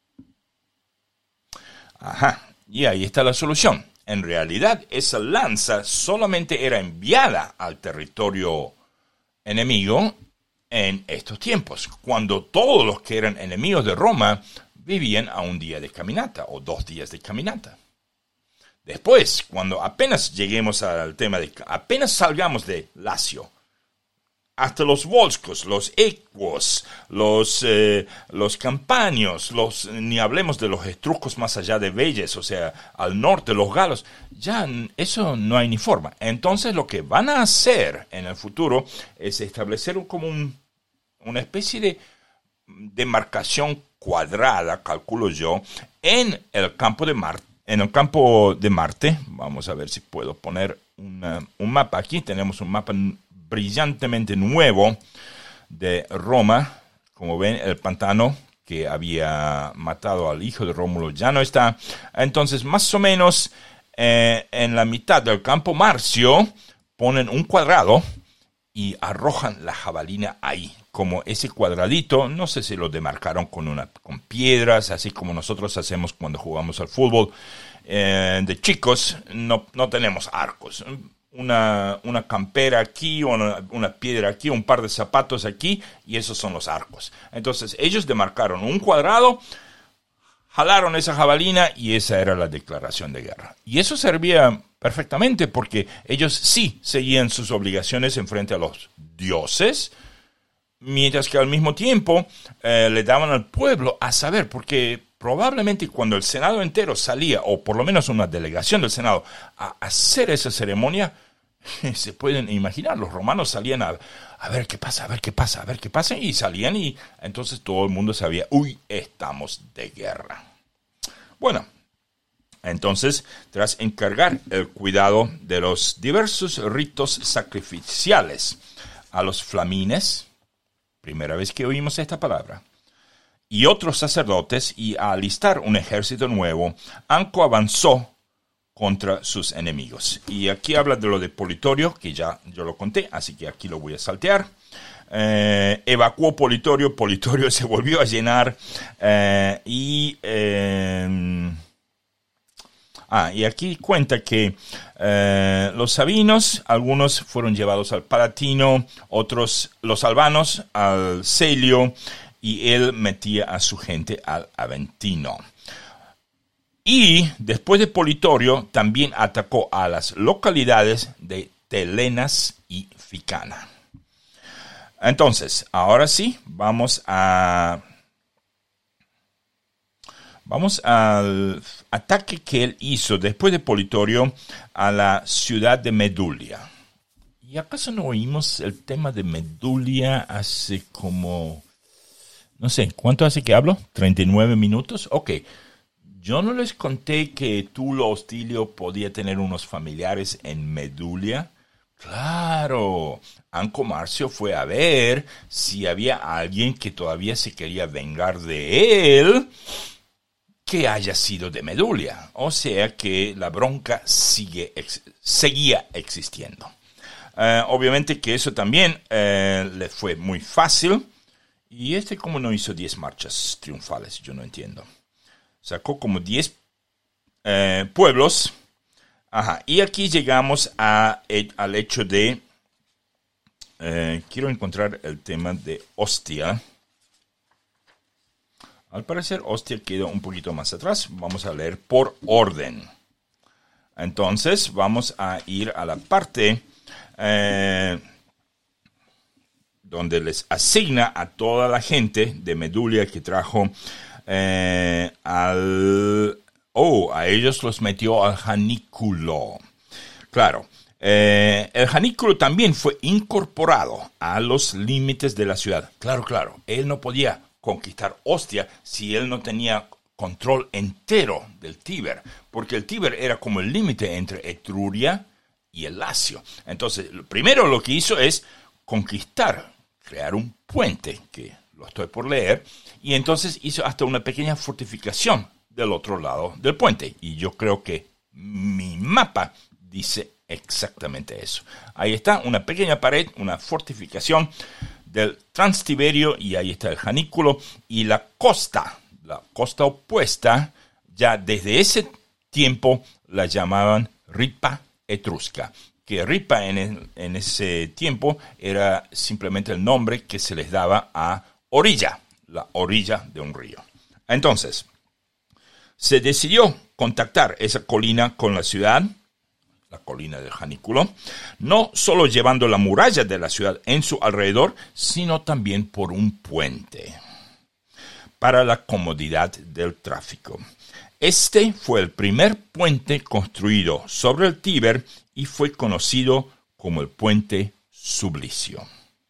Ajá, y ahí está la solución. En realidad, esa lanza solamente era enviada al territorio enemigo en estos tiempos, cuando todos los que eran enemigos de Roma vivían a un día de caminata o dos días de caminata. Después, cuando apenas lleguemos al tema de, apenas salgamos de Lacio, hasta los volscos, los equos, los, eh, los campanios, los, ni hablemos de los etruscos más allá de Velles, o sea, al norte, los galos, ya eso no hay ni forma. Entonces lo que van a hacer en el futuro es establecer como un, una especie de demarcación cuadrada, calculo yo, en el campo de Marte. En el campo de Marte, vamos a ver si puedo poner una, un mapa aquí. Tenemos un mapa brillantemente nuevo de Roma. Como ven, el pantano que había matado al hijo de Rómulo ya no está. Entonces, más o menos eh, en la mitad del campo Marcio ponen un cuadrado y arrojan la jabalina ahí. Como ese cuadradito, no sé si lo demarcaron con, una, con piedras, así como nosotros hacemos cuando jugamos al fútbol. Eh, de chicos, no, no tenemos arcos. Una, una campera aquí, una, una piedra aquí, un par de zapatos aquí, y esos son los arcos. Entonces, ellos demarcaron un cuadrado, jalaron esa jabalina, y esa era la declaración de guerra. Y eso servía perfectamente, porque ellos sí seguían sus obligaciones en frente a los dioses, mientras que al mismo tiempo eh, le daban al pueblo a saber, porque probablemente cuando el Senado entero salía, o por lo menos una delegación del Senado, a hacer esa ceremonia, se pueden imaginar, los romanos salían a, a ver qué pasa, a ver qué pasa, a ver qué pasa, y salían y entonces todo el mundo sabía, uy, estamos de guerra. Bueno, entonces, tras encargar el cuidado de los diversos ritos sacrificiales a los flamines, primera vez que oímos esta palabra, y otros sacerdotes, y a alistar un ejército nuevo, Anco avanzó contra sus enemigos. Y aquí habla de lo de Politorio, que ya yo lo conté, así que aquí lo voy a saltear. Eh, evacuó Politorio, Politorio se volvió a llenar, eh, y... Eh, Ah, y aquí cuenta que eh, los sabinos, algunos fueron llevados al Palatino, otros, los albanos, al Celio, y él metía a su gente al Aventino. Y después de Politorio, también atacó a las localidades de Telenas y Ficana. Entonces, ahora sí, vamos a... Vamos al ataque que él hizo después de Politorio a la ciudad de Medulia. ¿Y acaso no oímos el tema de Medulia hace como, no sé, ¿cuánto hace que hablo? ¿treinta y nueve minutos? Ok, yo no les conté que Tulo Hostilio podía tener unos familiares en Medulia. Claro, Anco Marcio fue a ver si había alguien que todavía se quería vengar de él. que haya sido de Medulia. O sea que la bronca sigue, ex, seguía existiendo. Uh, obviamente que eso también uh, le fue muy fácil. Y este como no hizo diez marchas triunfales, yo no entiendo. Sacó como diez uh, pueblos. Ajá. Y aquí llegamos a, al hecho de... Uh, quiero encontrar el tema de Ostia. Al parecer, Ostia quedó un poquito más atrás. Vamos a leer por orden. Entonces, vamos a ir a la parte eh, donde les asigna a toda la gente de Medulia que trajo eh, al... Oh, a ellos los metió al Janículo. Claro, eh, el Janículo también fue incorporado a los límites de la ciudad. Claro, claro, él no podía conquistar Ostia si él no tenía control entero del Tíber, porque el Tíber era como el límite entre Etruria y el Lacio. Entonces, primero lo que hizo es conquistar, crear un puente, que lo estoy por leer, y entonces hizo hasta una pequeña fortificación del otro lado del puente. Y yo creo que mi mapa dice exactamente eso. Ahí está, una pequeña pared, una fortificación del Transtiberio, y ahí está el Janículo, y la costa, la costa opuesta, ya desde ese tiempo la llamaban Ripa Etrusca, que Ripa en, el, en ese tiempo era simplemente el nombre que se les daba a orilla, la orilla de un río. Entonces, se decidió contactar esa colina con la ciudad, la colina del Janículo, no solo llevando la muralla de la ciudad en su alrededor, sino también por un puente, para la comodidad del tráfico. Este fue el primer puente construido sobre el Tíber y fue conocido como el puente Sublicio.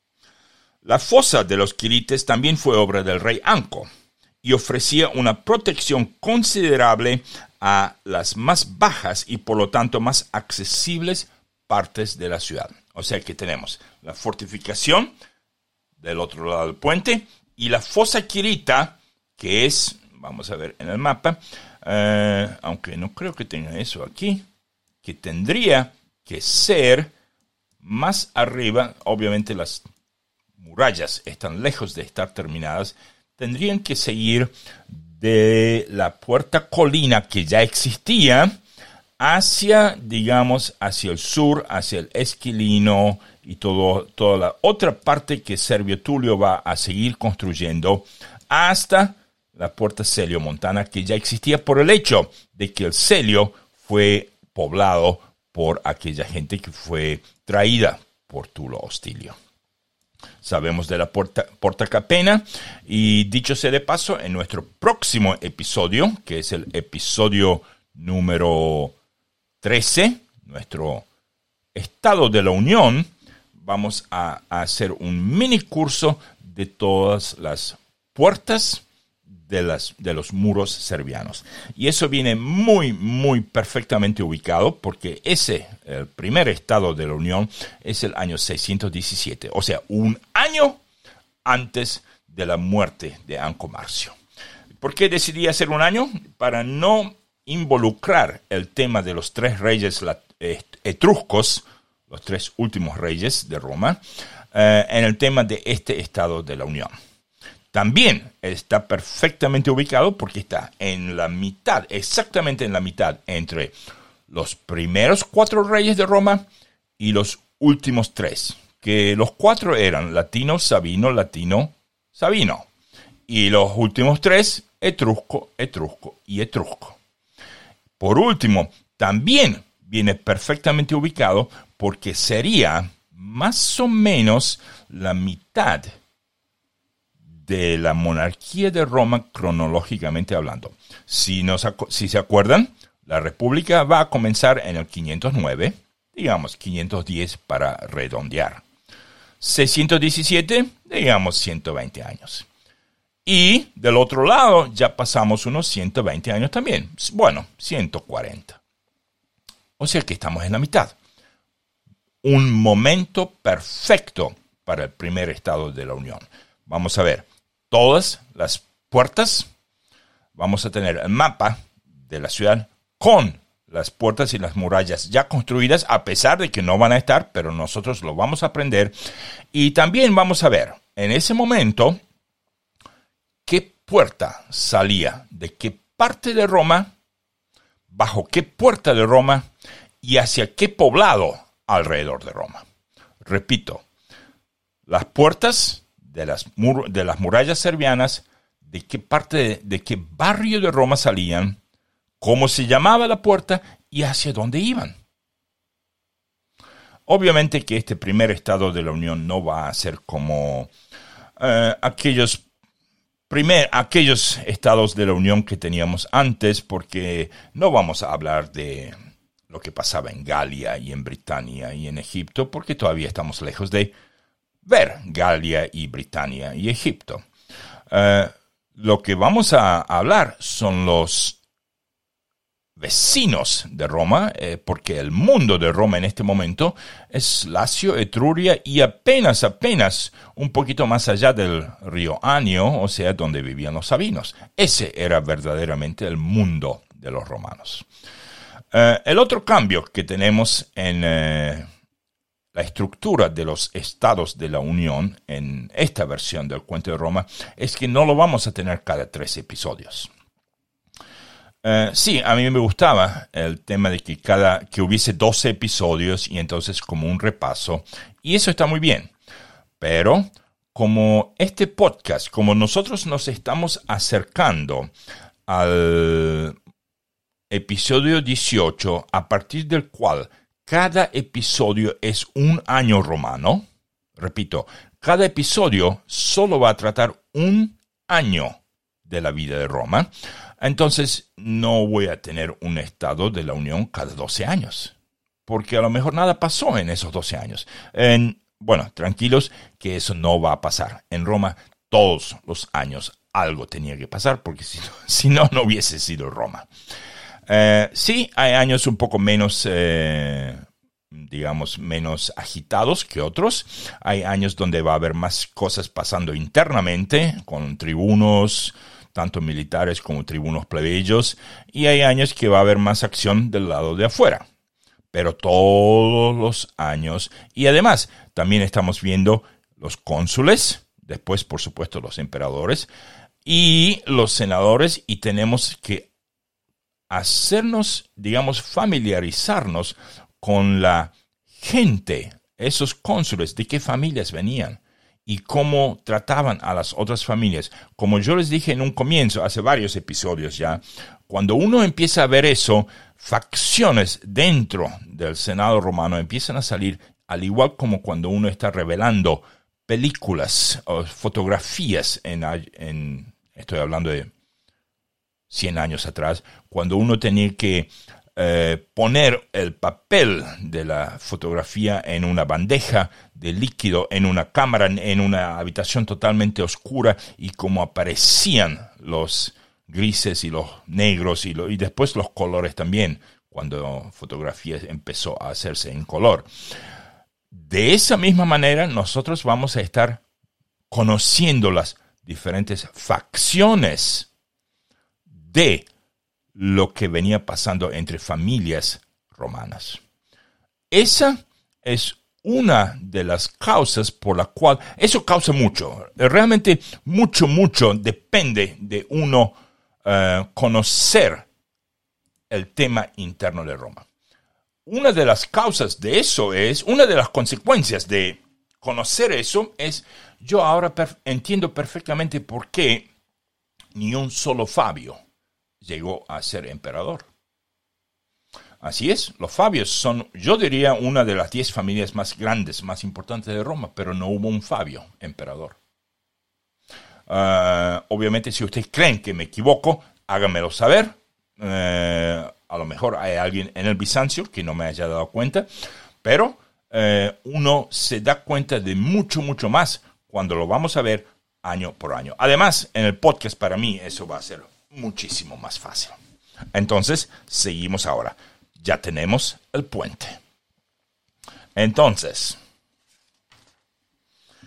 La fosa de los Quirites también fue obra del rey Anco y ofrecía una protección considerable a las más bajas y por lo tanto más accesibles partes de la ciudad. O sea que tenemos la fortificación del otro lado del puente y la fosa Quirita, que es, vamos a ver en el mapa, eh, aunque no creo que tenga eso aquí, que tendría que ser más arriba. Obviamente las murallas están lejos de estar terminadas, tendrían que seguir de la puerta colina que ya existía hacia, digamos, hacia el sur, hacia el Esquilino y todo, toda la otra parte que Servio Tulio va a seguir construyendo hasta la puerta Celio-Montana, que ya existía por el hecho de que el Celio fue poblado por aquella gente que fue traída por Tulo Hostilio. Sabemos de la Porta, Porta Capena, y dicho sea de paso, en nuestro próximo episodio, que es el episodio número trece, nuestro Estado de la Unión, vamos a, a hacer un mini curso de todas las puertas de, las, de los muros serbianos. Y eso viene muy, muy perfectamente ubicado porque ese, el primer Estado de la Unión, es el año seiscientos diecisiete. O sea, un año antes de la muerte de Anco Marcio. ¿Por qué decidí hacer un año? Para no involucrar el tema de los tres reyes etruscos, los tres últimos reyes de Roma, eh, en el tema de este Estado de la Unión. También está perfectamente ubicado porque está en la mitad, exactamente en la mitad, entre los primeros cuatro reyes de Roma y los últimos tres, que los cuatro eran Latino, Sabino, Latino, Sabino, y los últimos tres, Etrusco, Etrusco y Etrusco. Por último, también viene perfectamente ubicado porque sería más o menos la mitad de la monarquía de Roma cronológicamente hablando. Si, nos, si se acuerdan, la república va a comenzar en el quinientos nueve, digamos quinientos diez para redondear. seiscientos diecisiete, digamos ciento veinte años. Y del otro lado ya pasamos unos ciento veinte años también. Bueno, ciento cuarenta. O sea que estamos en la mitad. Un momento perfecto para el primer Estado de la Unión. Vamos a ver. Todas las puertas vamos a tener el mapa de la ciudad con las puertas y las murallas ya construidas, a pesar de que no van a estar, pero nosotros lo vamos a aprender. Y también vamos a ver en ese momento qué puerta salía, de qué parte de Roma, bajo qué puerta de Roma y hacia qué poblado alrededor de Roma. Repito, las puertas de las, mur- de las murallas serbianas, de qué parte, de, de qué barrio de Roma salían, cómo se llamaba la puerta y hacia dónde iban. Obviamente que este primer estado de la Unión no va a ser como eh, aquellos, primer, aquellos estados de la Unión que teníamos antes, porque no vamos a hablar de lo que pasaba en Galia y en Britania y en Egipto, porque todavía estamos lejos de ver Galia y Britania y Egipto. Uh, lo que vamos a hablar son los vecinos de Roma, eh, porque el mundo de Roma en este momento es Lacio, Etruria y apenas, apenas un poquito más allá del río Anio, o sea, donde vivían los sabinos. Ese era verdaderamente el mundo de los romanos. Uh, el otro cambio que tenemos en uh, la estructura de los estados de la Unión en esta versión del Cuento de Roma es que no lo vamos a tener cada tres episodios. Uh, sí, a mí me gustaba el tema de que, cada, que hubiese doce episodios y entonces como un repaso, y eso está muy bien. Pero como este podcast, como nosotros nos estamos acercando al episodio dieciocho, a partir del cual cada episodio es un año romano, repito, cada episodio solo va a tratar un año de la vida de Roma, entonces no voy a tener un estado de la Unión cada doce años, porque a lo mejor nada pasó en esos doce años. En, bueno, tranquilos que eso no va a pasar. En Roma todos los años algo tenía que pasar, porque si no, si no, no hubiese sido Roma. Uh, sí, hay años un poco menos, eh, digamos, menos agitados que otros. Hay años donde va a haber más cosas pasando internamente, con tribunos, tanto militares como tribunos plebeyos. Y hay años que va a haber más acción del lado de afuera. Pero todos los años. Y además, también estamos viendo los cónsules, después, por supuesto, los emperadores y los senadores. Y tenemos que hacernos, digamos, familiarizarnos con la gente, esos cónsules, de qué familias venían y cómo trataban a las otras familias. Como yo les dije en un comienzo, hace varios episodios ya, cuando uno empieza a ver eso, facciones dentro del Senado romano empiezan a salir, al igual como cuando uno está revelando películas o fotografías en, en estoy hablando de cien años atrás, cuando uno tenía que eh, poner el papel de la fotografía en una bandeja de líquido, en una cámara, en una habitación totalmente oscura, y cómo aparecían los grises y los negros y, lo, y después los colores también, cuando fotografía empezó a hacerse en color. De esa misma manera, nosotros vamos a estar conociendo las diferentes facciones de lo que venía pasando entre familias romanas. Esa es una de las causas por la cual, eso causa mucho, realmente mucho, mucho depende de uno uh, conocer el tema interno de Roma. Una de las causas de eso es, una de las consecuencias de conocer eso es, yo ahora per- entiendo perfectamente por qué ni un solo Fabio llegó a ser emperador. Así es, los Fabios son, yo diría, una de las diez familias más grandes, más importantes de Roma, pero no hubo un Fabio emperador. Uh, obviamente, si ustedes creen que me equivoco, háganmelo saber. Uh, a lo mejor hay alguien en el Bizancio que no me haya dado cuenta, pero uh, uno se da cuenta de mucho, mucho más cuando lo vamos a ver año por año. Además, en el podcast para mí eso va a ser muchísimo más fácil. Entonces, seguimos ahora. Ya tenemos el puente. Entonces,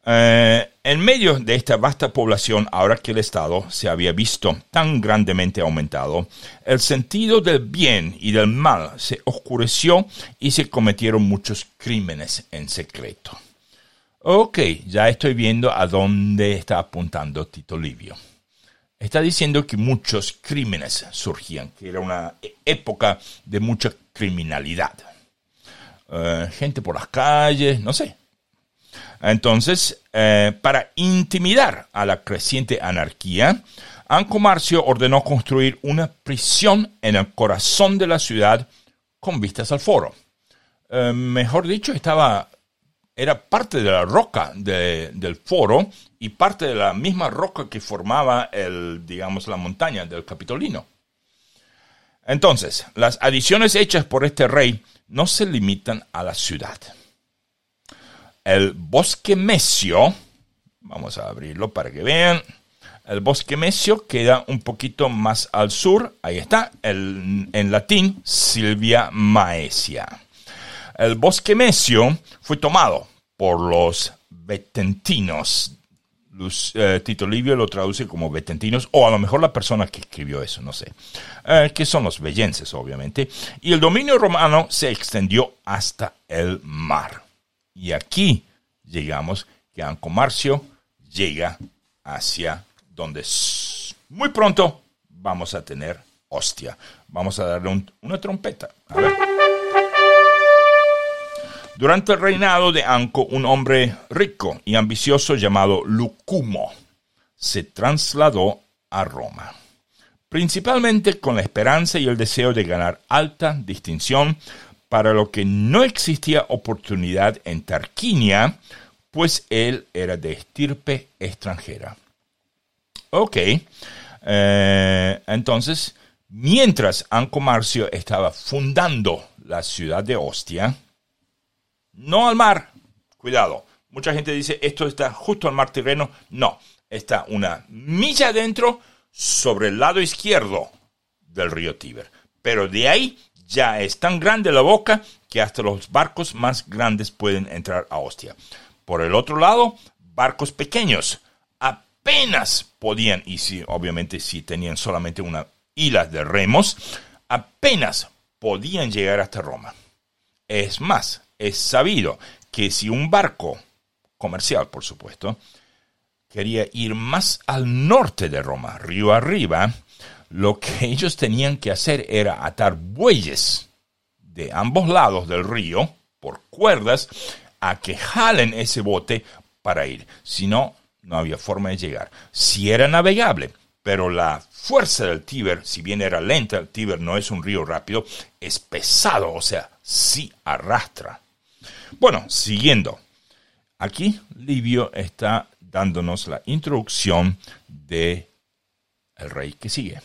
Eh, en medio de esta vasta población, ahora que el Estado se había visto tan grandemente aumentado, el sentido del bien y del mal se oscureció y se cometieron muchos crímenes en secreto. Ok, ya estoy viendo a dónde está apuntando Tito Livio. Está diciendo que muchos crímenes surgían, que era una época de mucha criminalidad. Uh, gente por las calles, no sé. Entonces, eh, para intimidar a la creciente anarquía, Anco Marcio ordenó construir una prisión en el corazón de la ciudad con vistas al foro. Eh, mejor dicho, estaba, era parte de la roca de, del foro y parte de la misma roca que formaba el, digamos, la montaña del Capitolino. Entonces, las adiciones hechas por este rey no se limitan a la ciudad. El bosque Mesio, vamos a abrirlo para que vean, el bosque Mesio queda un poquito más al sur, ahí está, el, en latín, Silvia Maesia. El bosque Mesio fue tomado por los vetentinos. Luz, eh, Tito Livio lo traduce como vetentinos, o a lo mejor la persona que escribió eso, no sé, eh, que son los vellenses, obviamente, y el dominio romano se extendió hasta el mar. Y aquí llegamos que Anco Marcio llega hacia donde muy pronto vamos a tener Ostia. Vamos a darle un, una trompeta. A ver. Durante el reinado de Anco, un hombre rico y ambicioso llamado Lucumo se trasladó a Roma, principalmente con la esperanza y el deseo de ganar alta distinción, para lo que no existía oportunidad en Tarquinia, pues él era de estirpe extranjera. Ok, eh, entonces, mientras Anco Marcio estaba fundando la ciudad de Ostia, no al mar, cuidado, mucha gente dice esto está justo al mar Tirreno, no, está una milla adentro sobre el lado izquierdo del río Tíber, pero de ahí ya es tan grande la boca que hasta los barcos más grandes pueden entrar a Ostia. Por el otro lado, barcos pequeños apenas podían, y si, obviamente si tenían solamente una hila de remos, apenas podían llegar hasta Roma. Es más, es sabido que si un barco comercial, por supuesto, quería ir más al norte de Roma, río arriba, lo que ellos tenían que hacer era atar bueyes de ambos lados del río por cuerdas a que jalen ese bote para ir. Si no, no había forma de llegar. Si era navegable, pero la fuerza del Tíber, si bien era lenta, el Tíber no es un río rápido, es pesado, o sea, sí arrastra. Bueno, siguiendo. Aquí Livio está dándonos la introducción de el rey que sigue.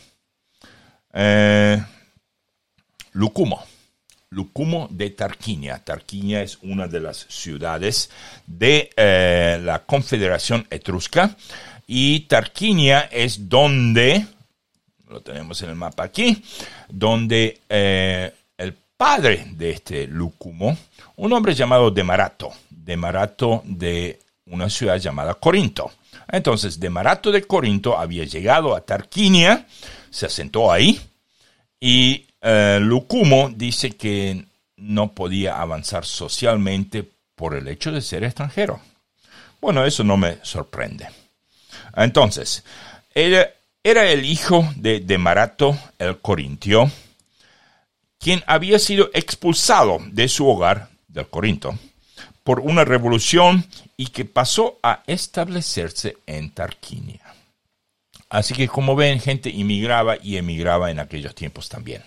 Eh, Lucumo. Lucumo de Tarquinia. Tarquinia es una de las ciudades de eh, la Confederación Etrusca. Y Tarquinia es donde, lo tenemos en el mapa aquí, donde eh, el padre de este Lucumo, un hombre llamado Demarato, Demarato de una ciudad llamada Corinto. Entonces, Demarato de Corinto había llegado a Tarquinia, se asentó ahí, y eh, Lucumo dice que no podía avanzar socialmente por el hecho de ser extranjero. Bueno, eso no me sorprende. Entonces, él era el hijo de Demarato el Corintio, quien había sido expulsado de su hogar del Corinto por una revolución y que pasó a establecerse en Tarquinia. Así que, como ven, gente inmigraba y emigraba en aquellos tiempos también.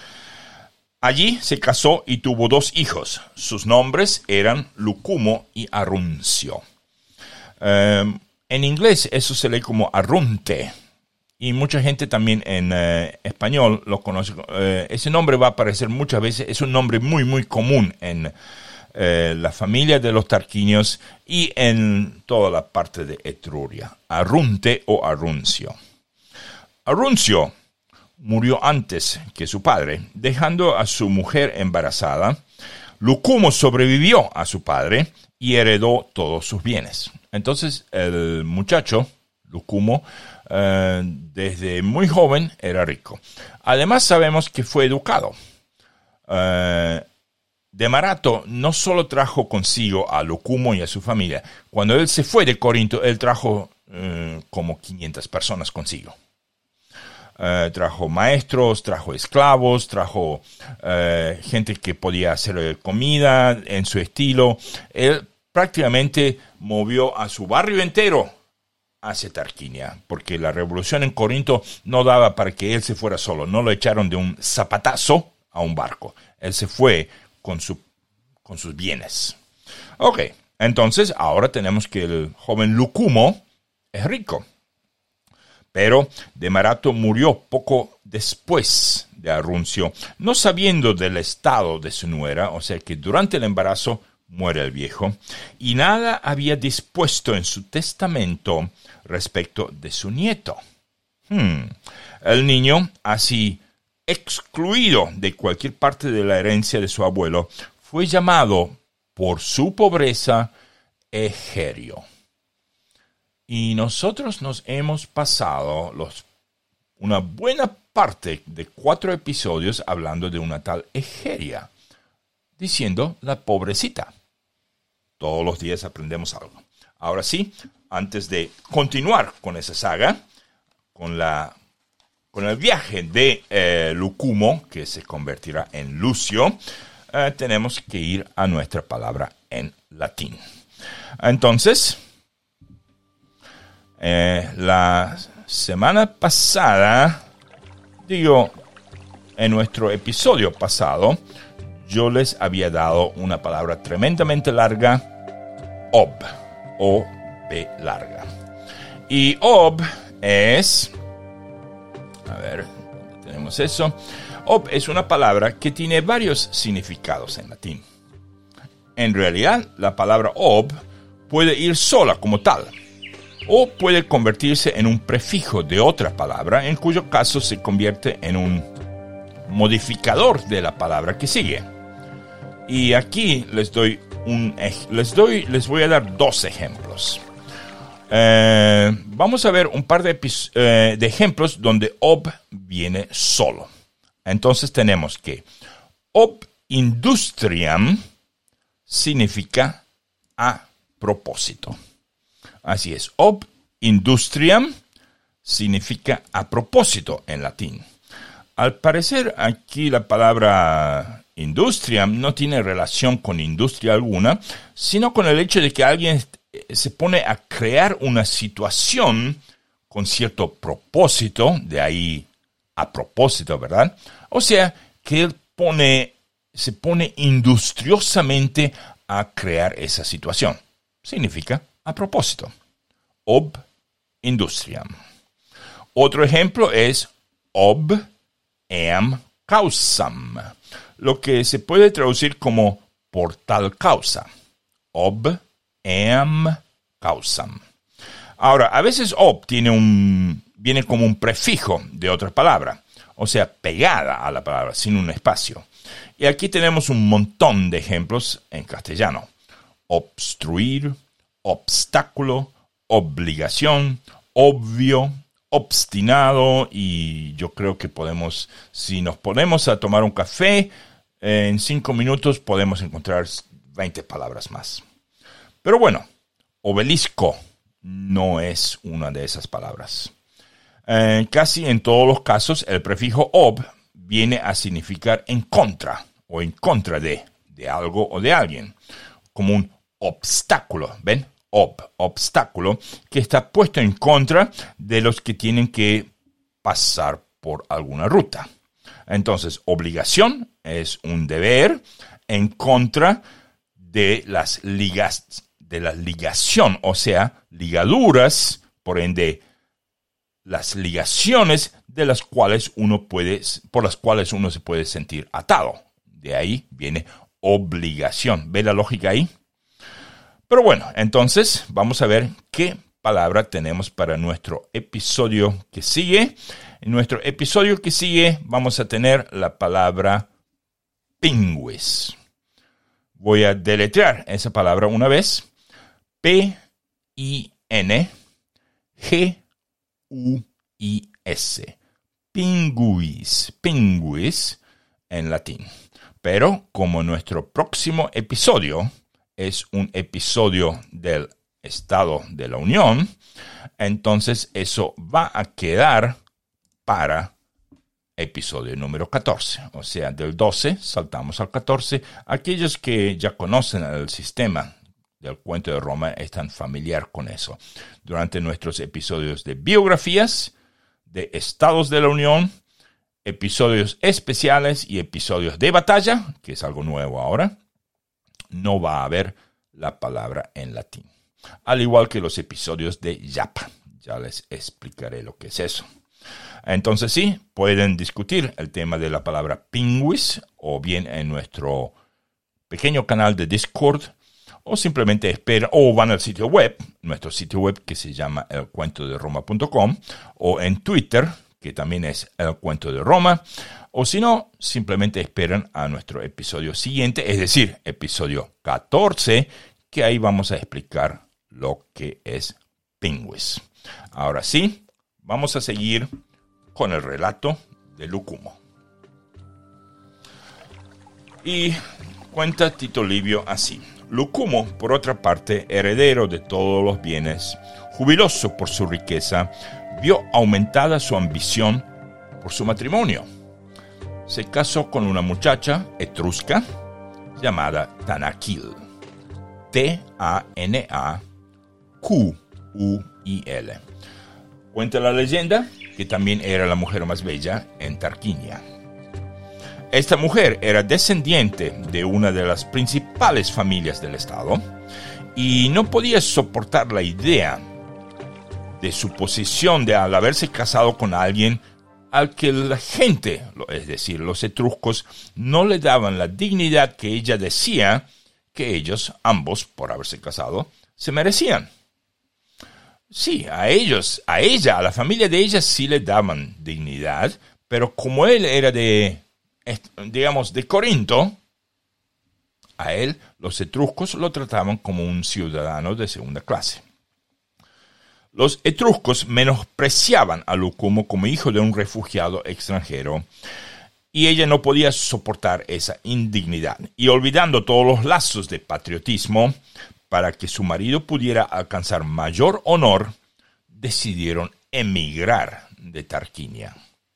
Allí se casó y tuvo dos hijos. Sus nombres eran Lucumo y Aruncio. Um, en inglés eso se lee como Arunte. Y mucha gente también en eh, español lo conoce. Eh, ese nombre va a aparecer muchas veces. Es un nombre muy, muy común en eh, la familia de los tarquinios y en toda la parte de Etruria. Arunte o Aruncio. Aruncio murió antes que su padre, dejando a su mujer embarazada. Lucumo sobrevivió a su padre y heredó todos sus bienes. Entonces el muchacho, Lucumo, eh, desde muy joven era rico. Además sabemos que fue educado. Eh, Demarato no solo trajo consigo a Lucumo y a su familia. Cuando él se fue de Corinto, él trajo eh, como quinientas personas consigo. Eh, trajo maestros, trajo esclavos, trajo eh, gente que podía hacer comida en su estilo. Él prácticamente movió a su barrio entero hacia Tarquinia, porque la revolución en Corinto no daba para que él se fuera solo. No lo echaron de un zapatazo a un barco. Él se fue con, su, con sus bienes. Ok, entonces ahora tenemos que el joven Lucumo es rico. Pero Demarato murió poco después de Aruncio, no sabiendo del estado de su nuera, o sea que durante el embarazo muere el viejo, y nada había dispuesto en su testamento respecto de su nieto. Hmm. El niño, así excluido de cualquier parte de la herencia de su abuelo, fue llamado por su pobreza Egerio. Y nosotros nos hemos pasado los, una buena parte de cuatro episodios hablando de una tal Egeria, diciendo la pobrecita. Todos los días aprendemos algo. Ahora sí, antes de continuar con esa saga, con, la, con el viaje de eh, Lucumo, que se convertirá en Lucio, eh, tenemos que ir a nuestra palabra en latín. Entonces, eh, la semana pasada, digo, en nuestro episodio pasado, yo les había dado una palabra tremendamente larga, ob, o b larga. Y ob es, a ver, ¿dónde tenemos eso? Ob es una palabra que tiene varios significados en latín. En realidad, la palabra ob puede ir sola como tal, o puede convertirse en un prefijo de otra palabra, en cuyo caso se convierte en un modificador de la palabra que sigue. Y aquí les doy un les doy les voy a dar dos ejemplos. Eh, vamos a ver un par de, eh, de ejemplos donde ob viene solo. Entonces tenemos que ob industriam significa a propósito. Así es, ob industriam significa a propósito en latín. Al parecer aquí la palabra industriam no tiene relación con industria alguna, sino con el hecho de que alguien se pone a crear una situación con cierto propósito, de ahí a propósito, ¿verdad? O sea, que él pone, se pone industriosamente a crear esa situación. Significa a propósito. Ob industriam. Otro ejemplo es ob eam causam, lo que se puede traducir como por tal causa. Ob eam causam. Ahora, a veces ob tiene un, viene como un prefijo de otra palabra, o sea, pegada a la palabra, sin un espacio. Y aquí tenemos un montón de ejemplos en castellano. Obstruir, obstáculo, obligación, obvio, obstinado, y yo creo que podemos, si nos ponemos a tomar un café, en cinco minutos podemos encontrar veinte palabras más. Pero bueno, obelisco no es una de esas palabras. Eh, casi en todos los casos, el prefijo ob viene a significar en contra, o en contra de, de algo o de alguien, como un obstáculo, ¿ven? Ob, obstáculo, que está puesto en contra de los que tienen que pasar por alguna ruta. Entonces, obligación es un deber en contra de las ligas, de la ligación, o sea, ligaduras, por ende, las ligaciones de las cuales uno puede, por las cuales uno se puede sentir atado. De ahí viene obligación. ¿Ve la lógica ahí? Pero bueno, entonces vamos a ver qué palabra tenemos para nuestro episodio que sigue. En nuestro episodio que sigue vamos a tener la palabra pingüis. Voy a deletrear esa palabra una vez. P I N G U I S. Pinguis. Pinguis en latín. Pero como nuestro próximo episodio es un episodio del Estado de la Unión, entonces eso va a quedar para episodio número catorce. O sea, del doce saltamos al catorce. Aquellos que ya conocen el sistema del cuento de Roma están familiar con eso. Durante nuestros episodios de biografías, de Estados de la Unión, episodios especiales y episodios de batalla, que es algo nuevo ahora, no va a haber la palabra en latín. Al igual que los episodios de Yapa. Ya les explicaré lo que es eso. Entonces sí, pueden discutir el tema de la palabra pinguis o bien en nuestro pequeño canal de Discord o simplemente esperan o van al sitio web, nuestro sitio web que se llama el cuento de roma punto com o en Twitter, que también es El Cuento de Roma, o si no, simplemente esperan a nuestro episodio siguiente, es decir, episodio catorce, que ahí vamos a explicar lo que es pinguis. Ahora sí, vamos a seguir con el relato de Lucumo. Y cuenta Tito Livio así. Lucumo, por otra parte, heredero de todos los bienes, jubiloso por su riqueza, vio aumentada su ambición por su matrimonio. Se casó con una muchacha etrusca llamada Tanaquil. T A N A Q U I L. Cuenta la leyenda que también era la mujer más bella en Tarquinia. Esta mujer era descendiente de una de las principales familias del estado y no podía soportar la idea de su posición de al haberse casado con alguien al que la gente, es decir, los etruscos, no le daban la dignidad que ella decía que ellos, ambos, por haberse casado, se merecían. Sí, a ellos, a ella, a la familia de ella sí le daban dignidad, pero como él era de, digamos, de Corinto, a él los etruscos lo trataban como un ciudadano de segunda clase. Los etruscos menospreciaban a Lucumo como hijo de un refugiado extranjero y ella no podía soportar esa indignidad. Y olvidando todos los lazos de patriotismo, para que su marido pudiera alcanzar mayor honor, decidieron emigrar de Tarquinia.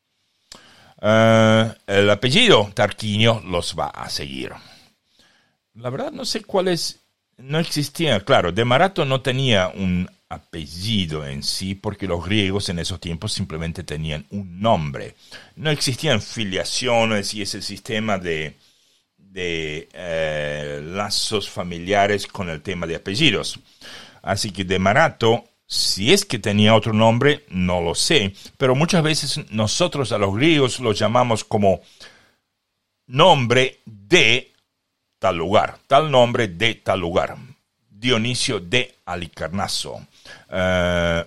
Uh, el apellido Tarquinio los va a seguir. La verdad no sé cuál es, no existía, claro, De Marato no tenía un apellido en sí, porque los griegos en esos tiempos simplemente tenían un nombre. No existían filiaciones y ese sistema de, de eh, lazos familiares con el tema de apellidos. Así que De Marato, si es que tenía otro nombre, no lo sé, pero muchas veces nosotros a los griegos los llamamos como nombre de tal lugar, tal nombre de tal lugar. Dionisio de Halicarnaso. Uh,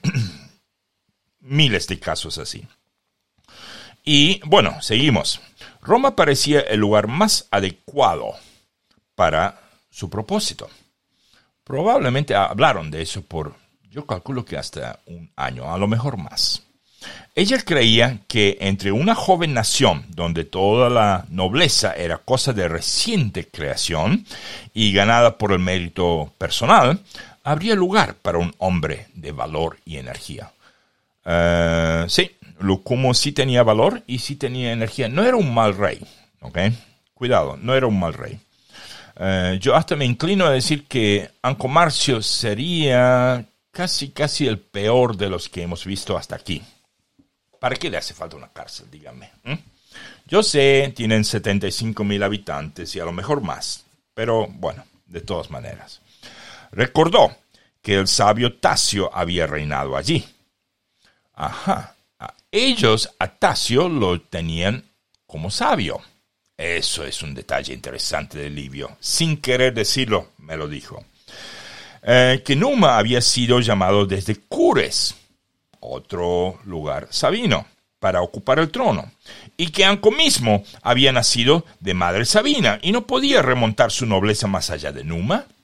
miles de casos así. Y bueno, seguimos. Roma parecía el lugar más adecuado para su propósito. Probablemente hablaron de eso por, yo calculo que hasta un año, a lo mejor más. Ella creía que entre una joven nación donde toda la nobleza era cosa de reciente creación y ganada por el mérito personal, habría lugar para un hombre de valor y energía. Uh, sí, Lucumo sí tenía valor y sí tenía energía. No era un mal rey, ¿ok? Cuidado, no era un mal rey. Uh, yo hasta me inclino a decir que Ancomarcio sería casi, casi el peor de los que hemos visto hasta aquí. ¿Para qué le hace falta una cárcel? Díganme. ¿Mm? Yo sé, tienen setenta y cinco mil habitantes y a lo mejor más. Pero bueno, de todas maneras. Recordó que el sabio Tasio había reinado allí. Ajá. Ellos a Tasio lo tenían como sabio. Eso es un detalle interesante de Livio. Sin querer decirlo, me lo dijo. Eh, que Numa había sido llamado desde Cures, otro lugar sabino, para ocupar el trono, y que Anco mismo había nacido de madre sabina y no podía remontar su nobleza más allá de Numa.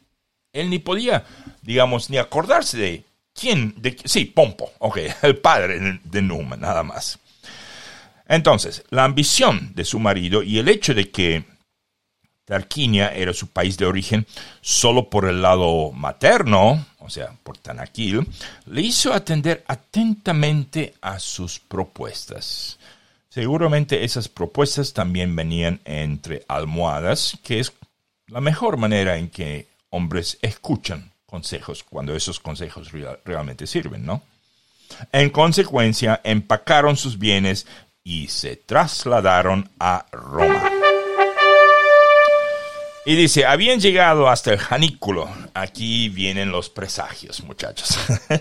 él ni podía, digamos, ni acordarse de quién, de, sí, Pompo, ok, el padre de Numa, nada más. Entonces, la ambición de su marido y el hecho de que Tarquinia era su país de origen solo por el lado materno, o sea, por Tanaquil, le hizo atender atentamente a sus propuestas. Seguramente esas propuestas también venían entre almohadas, que es la mejor manera en que hombres escuchan consejos, cuando esos consejos real, realmente sirven, ¿no? En consecuencia, empacaron sus bienes y se trasladaron a Roma. Y dice, habían llegado hasta el Janículo. Aquí vienen los presagios, muchachos.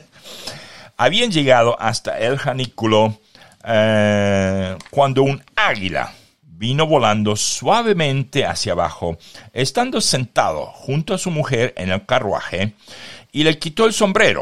Habían llegado hasta el Janículo eh, cuando un águila vino volando suavemente hacia abajo, estando sentado junto a su mujer en el carruaje, y le quitó el sombrero.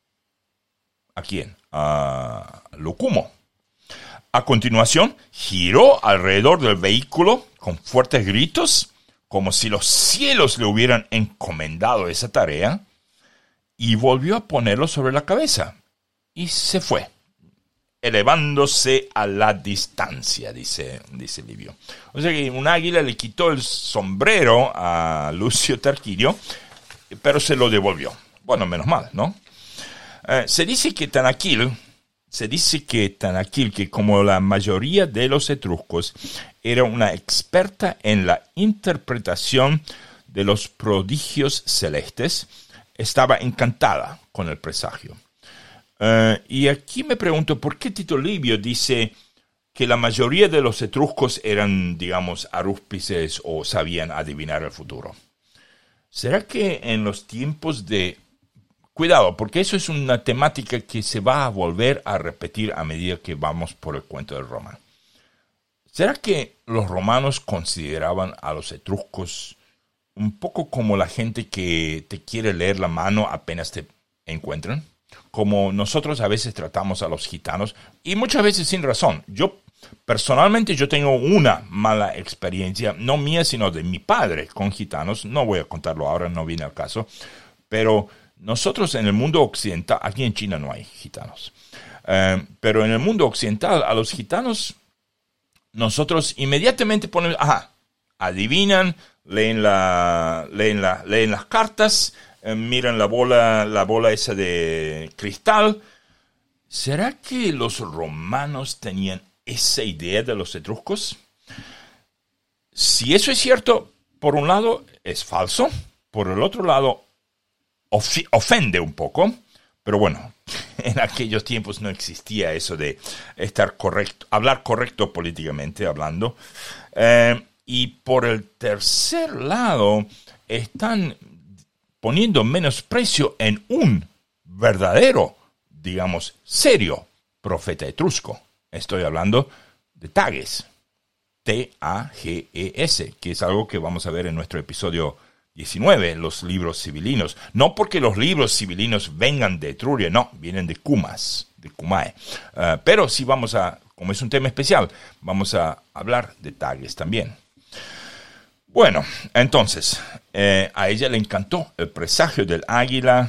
¿A quién? A Lucumo. A continuación, giró alrededor del vehículo con fuertes gritos, como si los cielos le hubieran encomendado esa tarea, y volvió a ponerlo sobre la cabeza, y se fue, elevándose a la distancia, dice, dice Livio. O sea que un águila le quitó el sombrero a Lucio Tarquinio, pero se lo devolvió. Bueno, menos mal, ¿no? Eh, se dice que Tanaquil... Se dice que Tanaquil, que como la mayoría de los etruscos, era una experta en la interpretación de los prodigios celestes, estaba encantada con el presagio. Uh, y aquí me pregunto, ¿por qué Tito Livio dice que la mayoría de los etruscos eran, digamos, arúspices o sabían adivinar el futuro? ¿Será que en los tiempos de... Cuidado, porque eso es una temática que se va a volver a repetir a medida que vamos por el cuento de Roma. ¿Será que los romanos consideraban a los etruscos un poco como la gente que te quiere leer la mano apenas te encuentran? Como nosotros a veces tratamos a los gitanos, y muchas veces sin razón. Yo, personalmente, yo tengo una mala experiencia, no mía, sino de mi padre con gitanos. No voy a contarlo ahora, no viene al caso, pero... Nosotros en el mundo occidental, aquí en China no hay gitanos, eh, pero en el mundo occidental a los gitanos nosotros inmediatamente ponemos, ajá, adivinan, leen, la, leen, la, leen las cartas, eh, miran la bola, la bola esa de cristal. ¿Será que los romanos tenían esa idea de los etruscos? Si eso es cierto, por un lado es falso, por el otro lado ofende un poco, pero bueno, en aquellos tiempos no existía eso de estar correcto, hablar correcto políticamente hablando. Eh, y por el tercer lado, están poniendo menosprecio en un verdadero, digamos, serio profeta etrusco. Estoy hablando de Tages, T A G E S, que es algo que vamos a ver en nuestro episodio diecinueve, los libros civilinos. No porque los libros civilinos vengan de Etruria, no, vienen de Cumas, de Cumae. Uh, pero sí vamos a, como es un tema especial, vamos a hablar de Tages también. Bueno, entonces, eh, a ella le encantó el presagio del águila,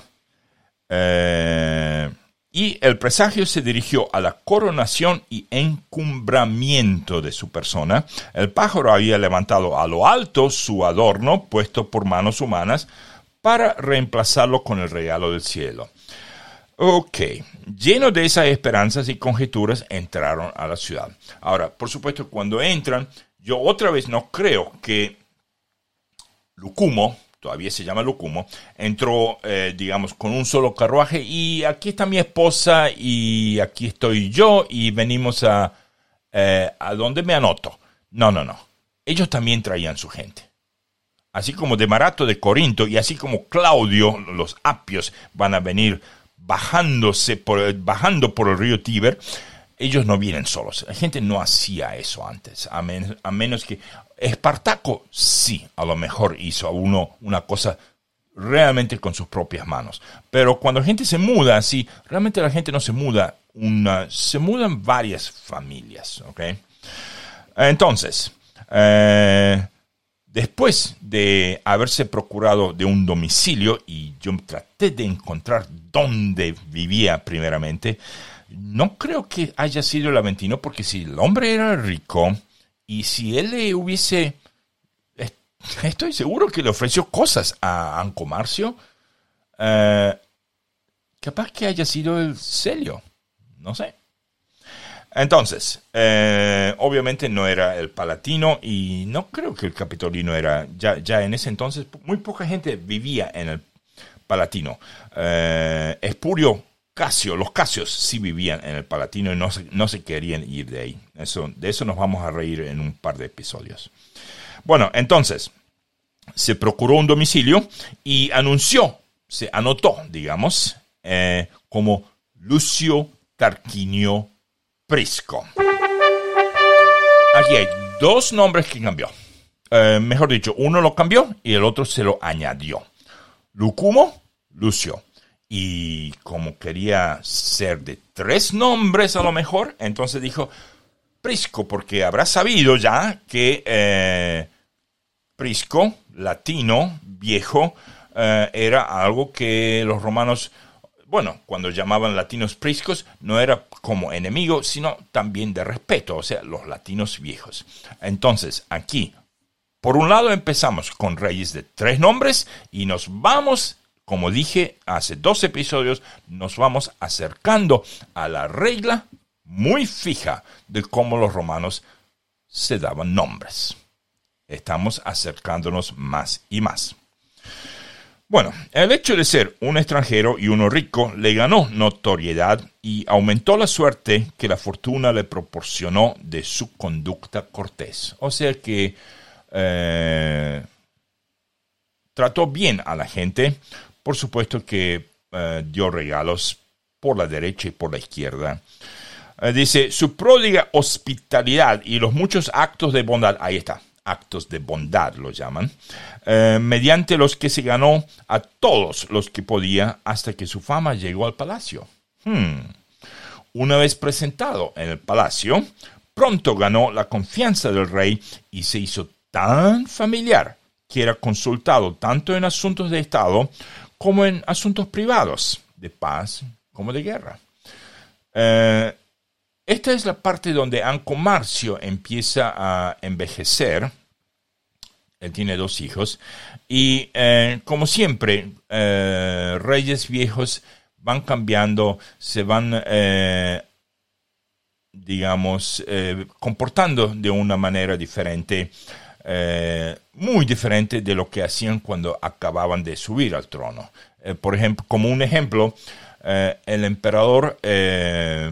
eh, y el presagio se dirigió a la coronación y encumbramiento de su persona. El pájaro había levantado a lo alto su adorno, puesto por manos humanas, para reemplazarlo con el regalo del cielo. Ok, lleno de esas esperanzas y conjeturas, entraron a la ciudad. Ahora, por supuesto, cuando entran, yo otra vez no creo que Lucumo, todavía se llama Lucumo, entró, eh, digamos, con un solo carruaje, y aquí está mi esposa, y aquí estoy yo, y venimos a, eh, a donde me anoto. No, no, no. Ellos también traían su gente. Así como Demarato de Corinto, y así como Claudio, los apios van a venir bajándose por, bajando por el río Tíber, ellos no vienen solos. La gente no hacía eso antes, a, men- a menos que... Espartaco sí, a lo mejor hizo uno una cosa realmente con sus propias manos. Pero cuando la gente se muda así, realmente la gente no se muda una, se mudan varias familias, ¿ok? Entonces, eh, Después de haberse procurado de un domicilio, y yo traté de encontrar dónde vivía primeramente, no creo que haya sido el Aventino, porque si el hombre era rico y si él le hubiese, estoy seguro que le ofreció cosas a Anco Marcio, uh, capaz que haya sido el Celio, no sé. Entonces, eh, obviamente no era el Palatino y no creo que el Capitolino era, ya, ya en ese entonces muy poca gente vivía en el Palatino. Eh, Espurio, Casio, los Casios sí vivían en el Palatino y no se, no se querían ir de ahí. Eso, de eso nos vamos a reír en un par de episodios. Bueno, entonces, se procuró un domicilio y anunció, se anotó, digamos, eh, como Lucio Tarquinio Prisco. Aquí hay dos nombres que cambió. Eh, mejor dicho, uno lo cambió y el otro se lo añadió. Lucumo, Lucio. Y como quería ser de tres nombres a lo mejor, entonces dijo Prisco, porque habrá sabido ya que eh, Prisco, latino, viejo, eh, era algo que los romanos, bueno, cuando llamaban latinos priscos, no era como enemigo, sino también de respeto, o sea, los latinos viejos. Entonces, aquí, por un lado empezamos con reyes de tres nombres y nos vamos, como dije hace dos episodios, nos vamos acercando a la regla muy fija de cómo los romanos se daban nombres. Estamos acercándonos más y más. Bueno, el hecho de ser un extranjero y uno rico le ganó notoriedad y aumentó la suerte que la fortuna le proporcionó de su conducta cortés. O sea que eh, trató bien a la gente. Por supuesto que eh, dio regalos por la derecha y por la izquierda. Eh, dice, su pródiga hospitalidad y los muchos actos de bondad, ahí está. Actos de bondad lo llaman, eh, mediante los que se ganó a todos los que podía hasta que su fama llegó al palacio. Hmm. Una vez presentado en el palacio, pronto ganó la confianza del rey y se hizo tan familiar que era consultado tanto en asuntos de Estado como en asuntos privados, de paz como de guerra. Eh, Esta es la parte donde Anco Marcio empieza a envejecer. Él tiene dos hijos. Y eh, como siempre, eh, reyes viejos van cambiando, se van, eh, digamos, eh, comportando de una manera diferente, eh, muy diferente de lo que hacían cuando acababan de subir al trono. Eh, por ejemplo, como un ejemplo, eh, el emperador Eh,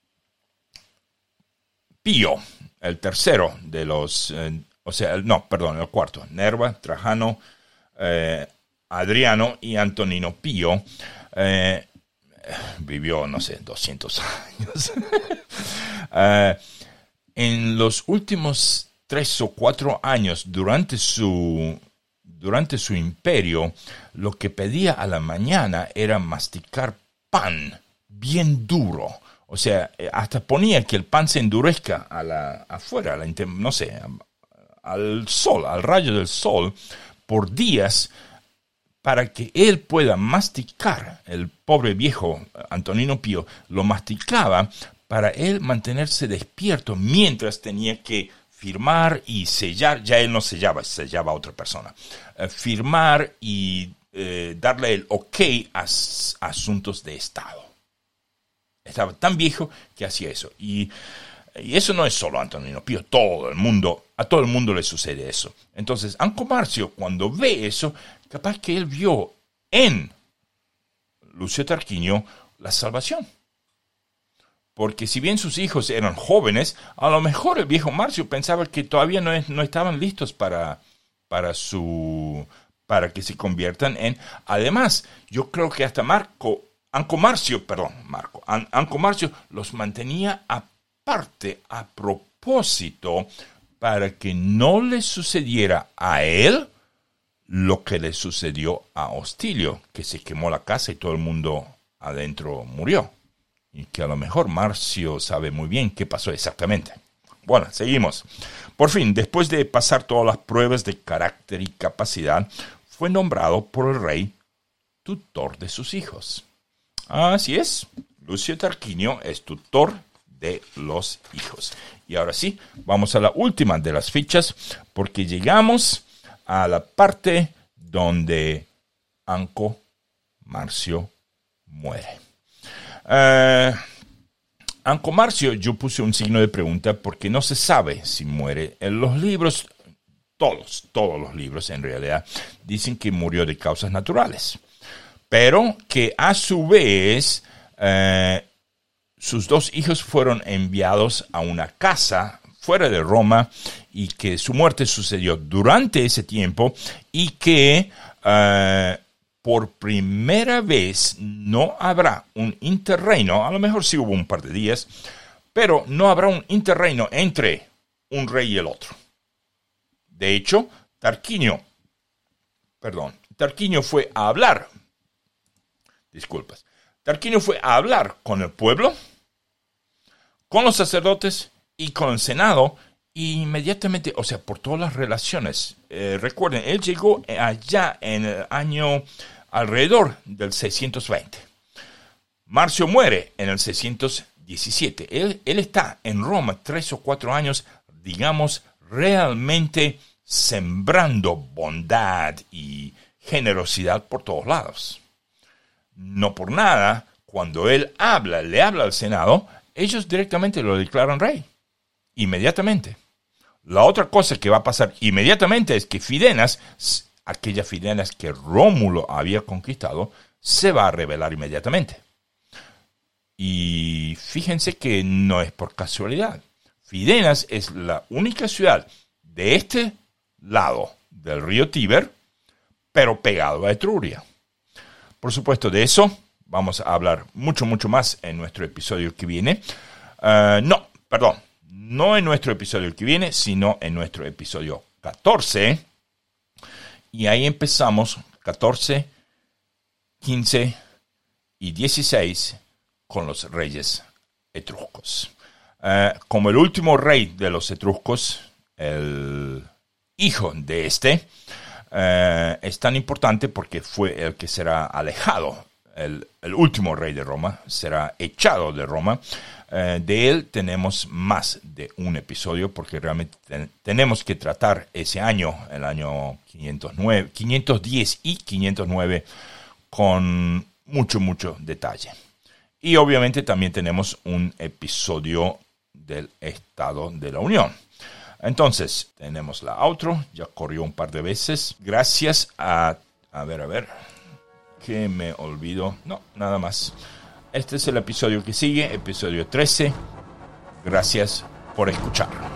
Pío, el tercero de los, eh, o sea, el, no, perdón, el cuarto, Nerva, Trajano, eh, Adriano y Antonino Pío, eh, vivió, no sé, doscientos años. eh, en los últimos tres o cuatro años, durante su, durante su imperio, lo que pedía a la mañana era masticar pan bien duro. O sea, hasta ponía que el pan se endurezca a la, afuera, a la, no sé, al sol, al rayo del sol, por días, para que él pueda masticar. El pobre viejo Antonino Pío lo masticaba para él mantenerse despierto mientras tenía que firmar y sellar. Ya él no sellaba, sellaba a otra persona. Eh, firmar y eh, darle el ok a, a asuntos de Estado. Estaba tan viejo que hacía eso. Y, y eso no es solo Antonino Pío. Todo el mundo, a todo el mundo le sucede eso. Entonces, Anco Marcio, cuando ve eso, capaz que él vio en Lucio Tarquinio la salvación. Porque si bien sus hijos eran jóvenes, a lo mejor el viejo Marcio pensaba que todavía no, no estaban listos para, para, su, para que se conviertan en... Además, yo creo que hasta Marco... Anco Marcio, perdón, Marco, An- Anco Marcio los mantenía aparte a propósito para que no le sucediera a él lo que le sucedió a Hostilio, que se quemó la casa y todo el mundo adentro murió. Y que a lo mejor Marcio sabe muy bien qué pasó exactamente. Bueno, seguimos. Por fin, después de pasar todas las pruebas de carácter y capacidad, fue nombrado por el rey tutor de sus hijos. Así es, Lucio Tarquinio es tutor de los hijos. Y ahora sí, vamos a la última de las fichas, porque llegamos a la parte donde Anco Marcio muere. Uh, Anco Marcio, yo puse un signo de pregunta porque no se sabe si muere. En los libros, todos, todos los libros en realidad, dicen que murió de causas naturales. Pero que a su vez, uh, sus dos hijos fueron enviados a una casa fuera de Roma y que su muerte sucedió durante ese tiempo y que uh, por primera vez no habrá un interreino, a lo mejor sí hubo un par de días, pero no habrá un interreino entre un rey y el otro. De hecho, Tarquinio, perdón, Tarquinio fue a hablar, disculpas, Tarquinio fue a hablar con el pueblo, con los sacerdotes y con el Senado, y inmediatamente, o sea, por todas las relaciones. Eh, recuerden, él llegó allá en el año alrededor del seiscientos veinte. Marcio muere en el seiscientos diecisiete. Él, él está en Roma tres o cuatro años, digamos, realmente sembrando bondad y generosidad por todos lados. No por nada, cuando él habla, le habla al Senado, ellos directamente lo declaran rey. Inmediatamente. La otra cosa que va a pasar inmediatamente es que Fidenas, aquella Fidenas que Rómulo había conquistado, se va a rebelar inmediatamente. Y fíjense que no es por casualidad. Fidenas es la única ciudad de este lado del río Tíber, pero pegado a Etruria. Por supuesto, de eso vamos a hablar mucho, mucho más en nuestro episodio que viene. Uh, no, perdón. No en nuestro episodio que viene, sino en nuestro episodio catorce. Y ahí empezamos catorce, quince y dieciséis con los reyes etruscos. Uh, como el último rey de los etruscos, el hijo de este, uh, es tan importante porque fue el que será alejado. El, el último rey de Roma será echado de Roma. Uh, de él tenemos más de un episodio porque realmente ten, tenemos que tratar ese año, el año quinientos nueve, quinientos diez y quinientos nueve con mucho, mucho detalle. Y obviamente también tenemos un episodio del Estado de la Unión. Entonces, tenemos la outro, ya corrió un par de veces. Gracias a... A ver, a ver... que me olvido. No, nada más. Este es el episodio que sigue, episodio trece. Gracias por escuchar.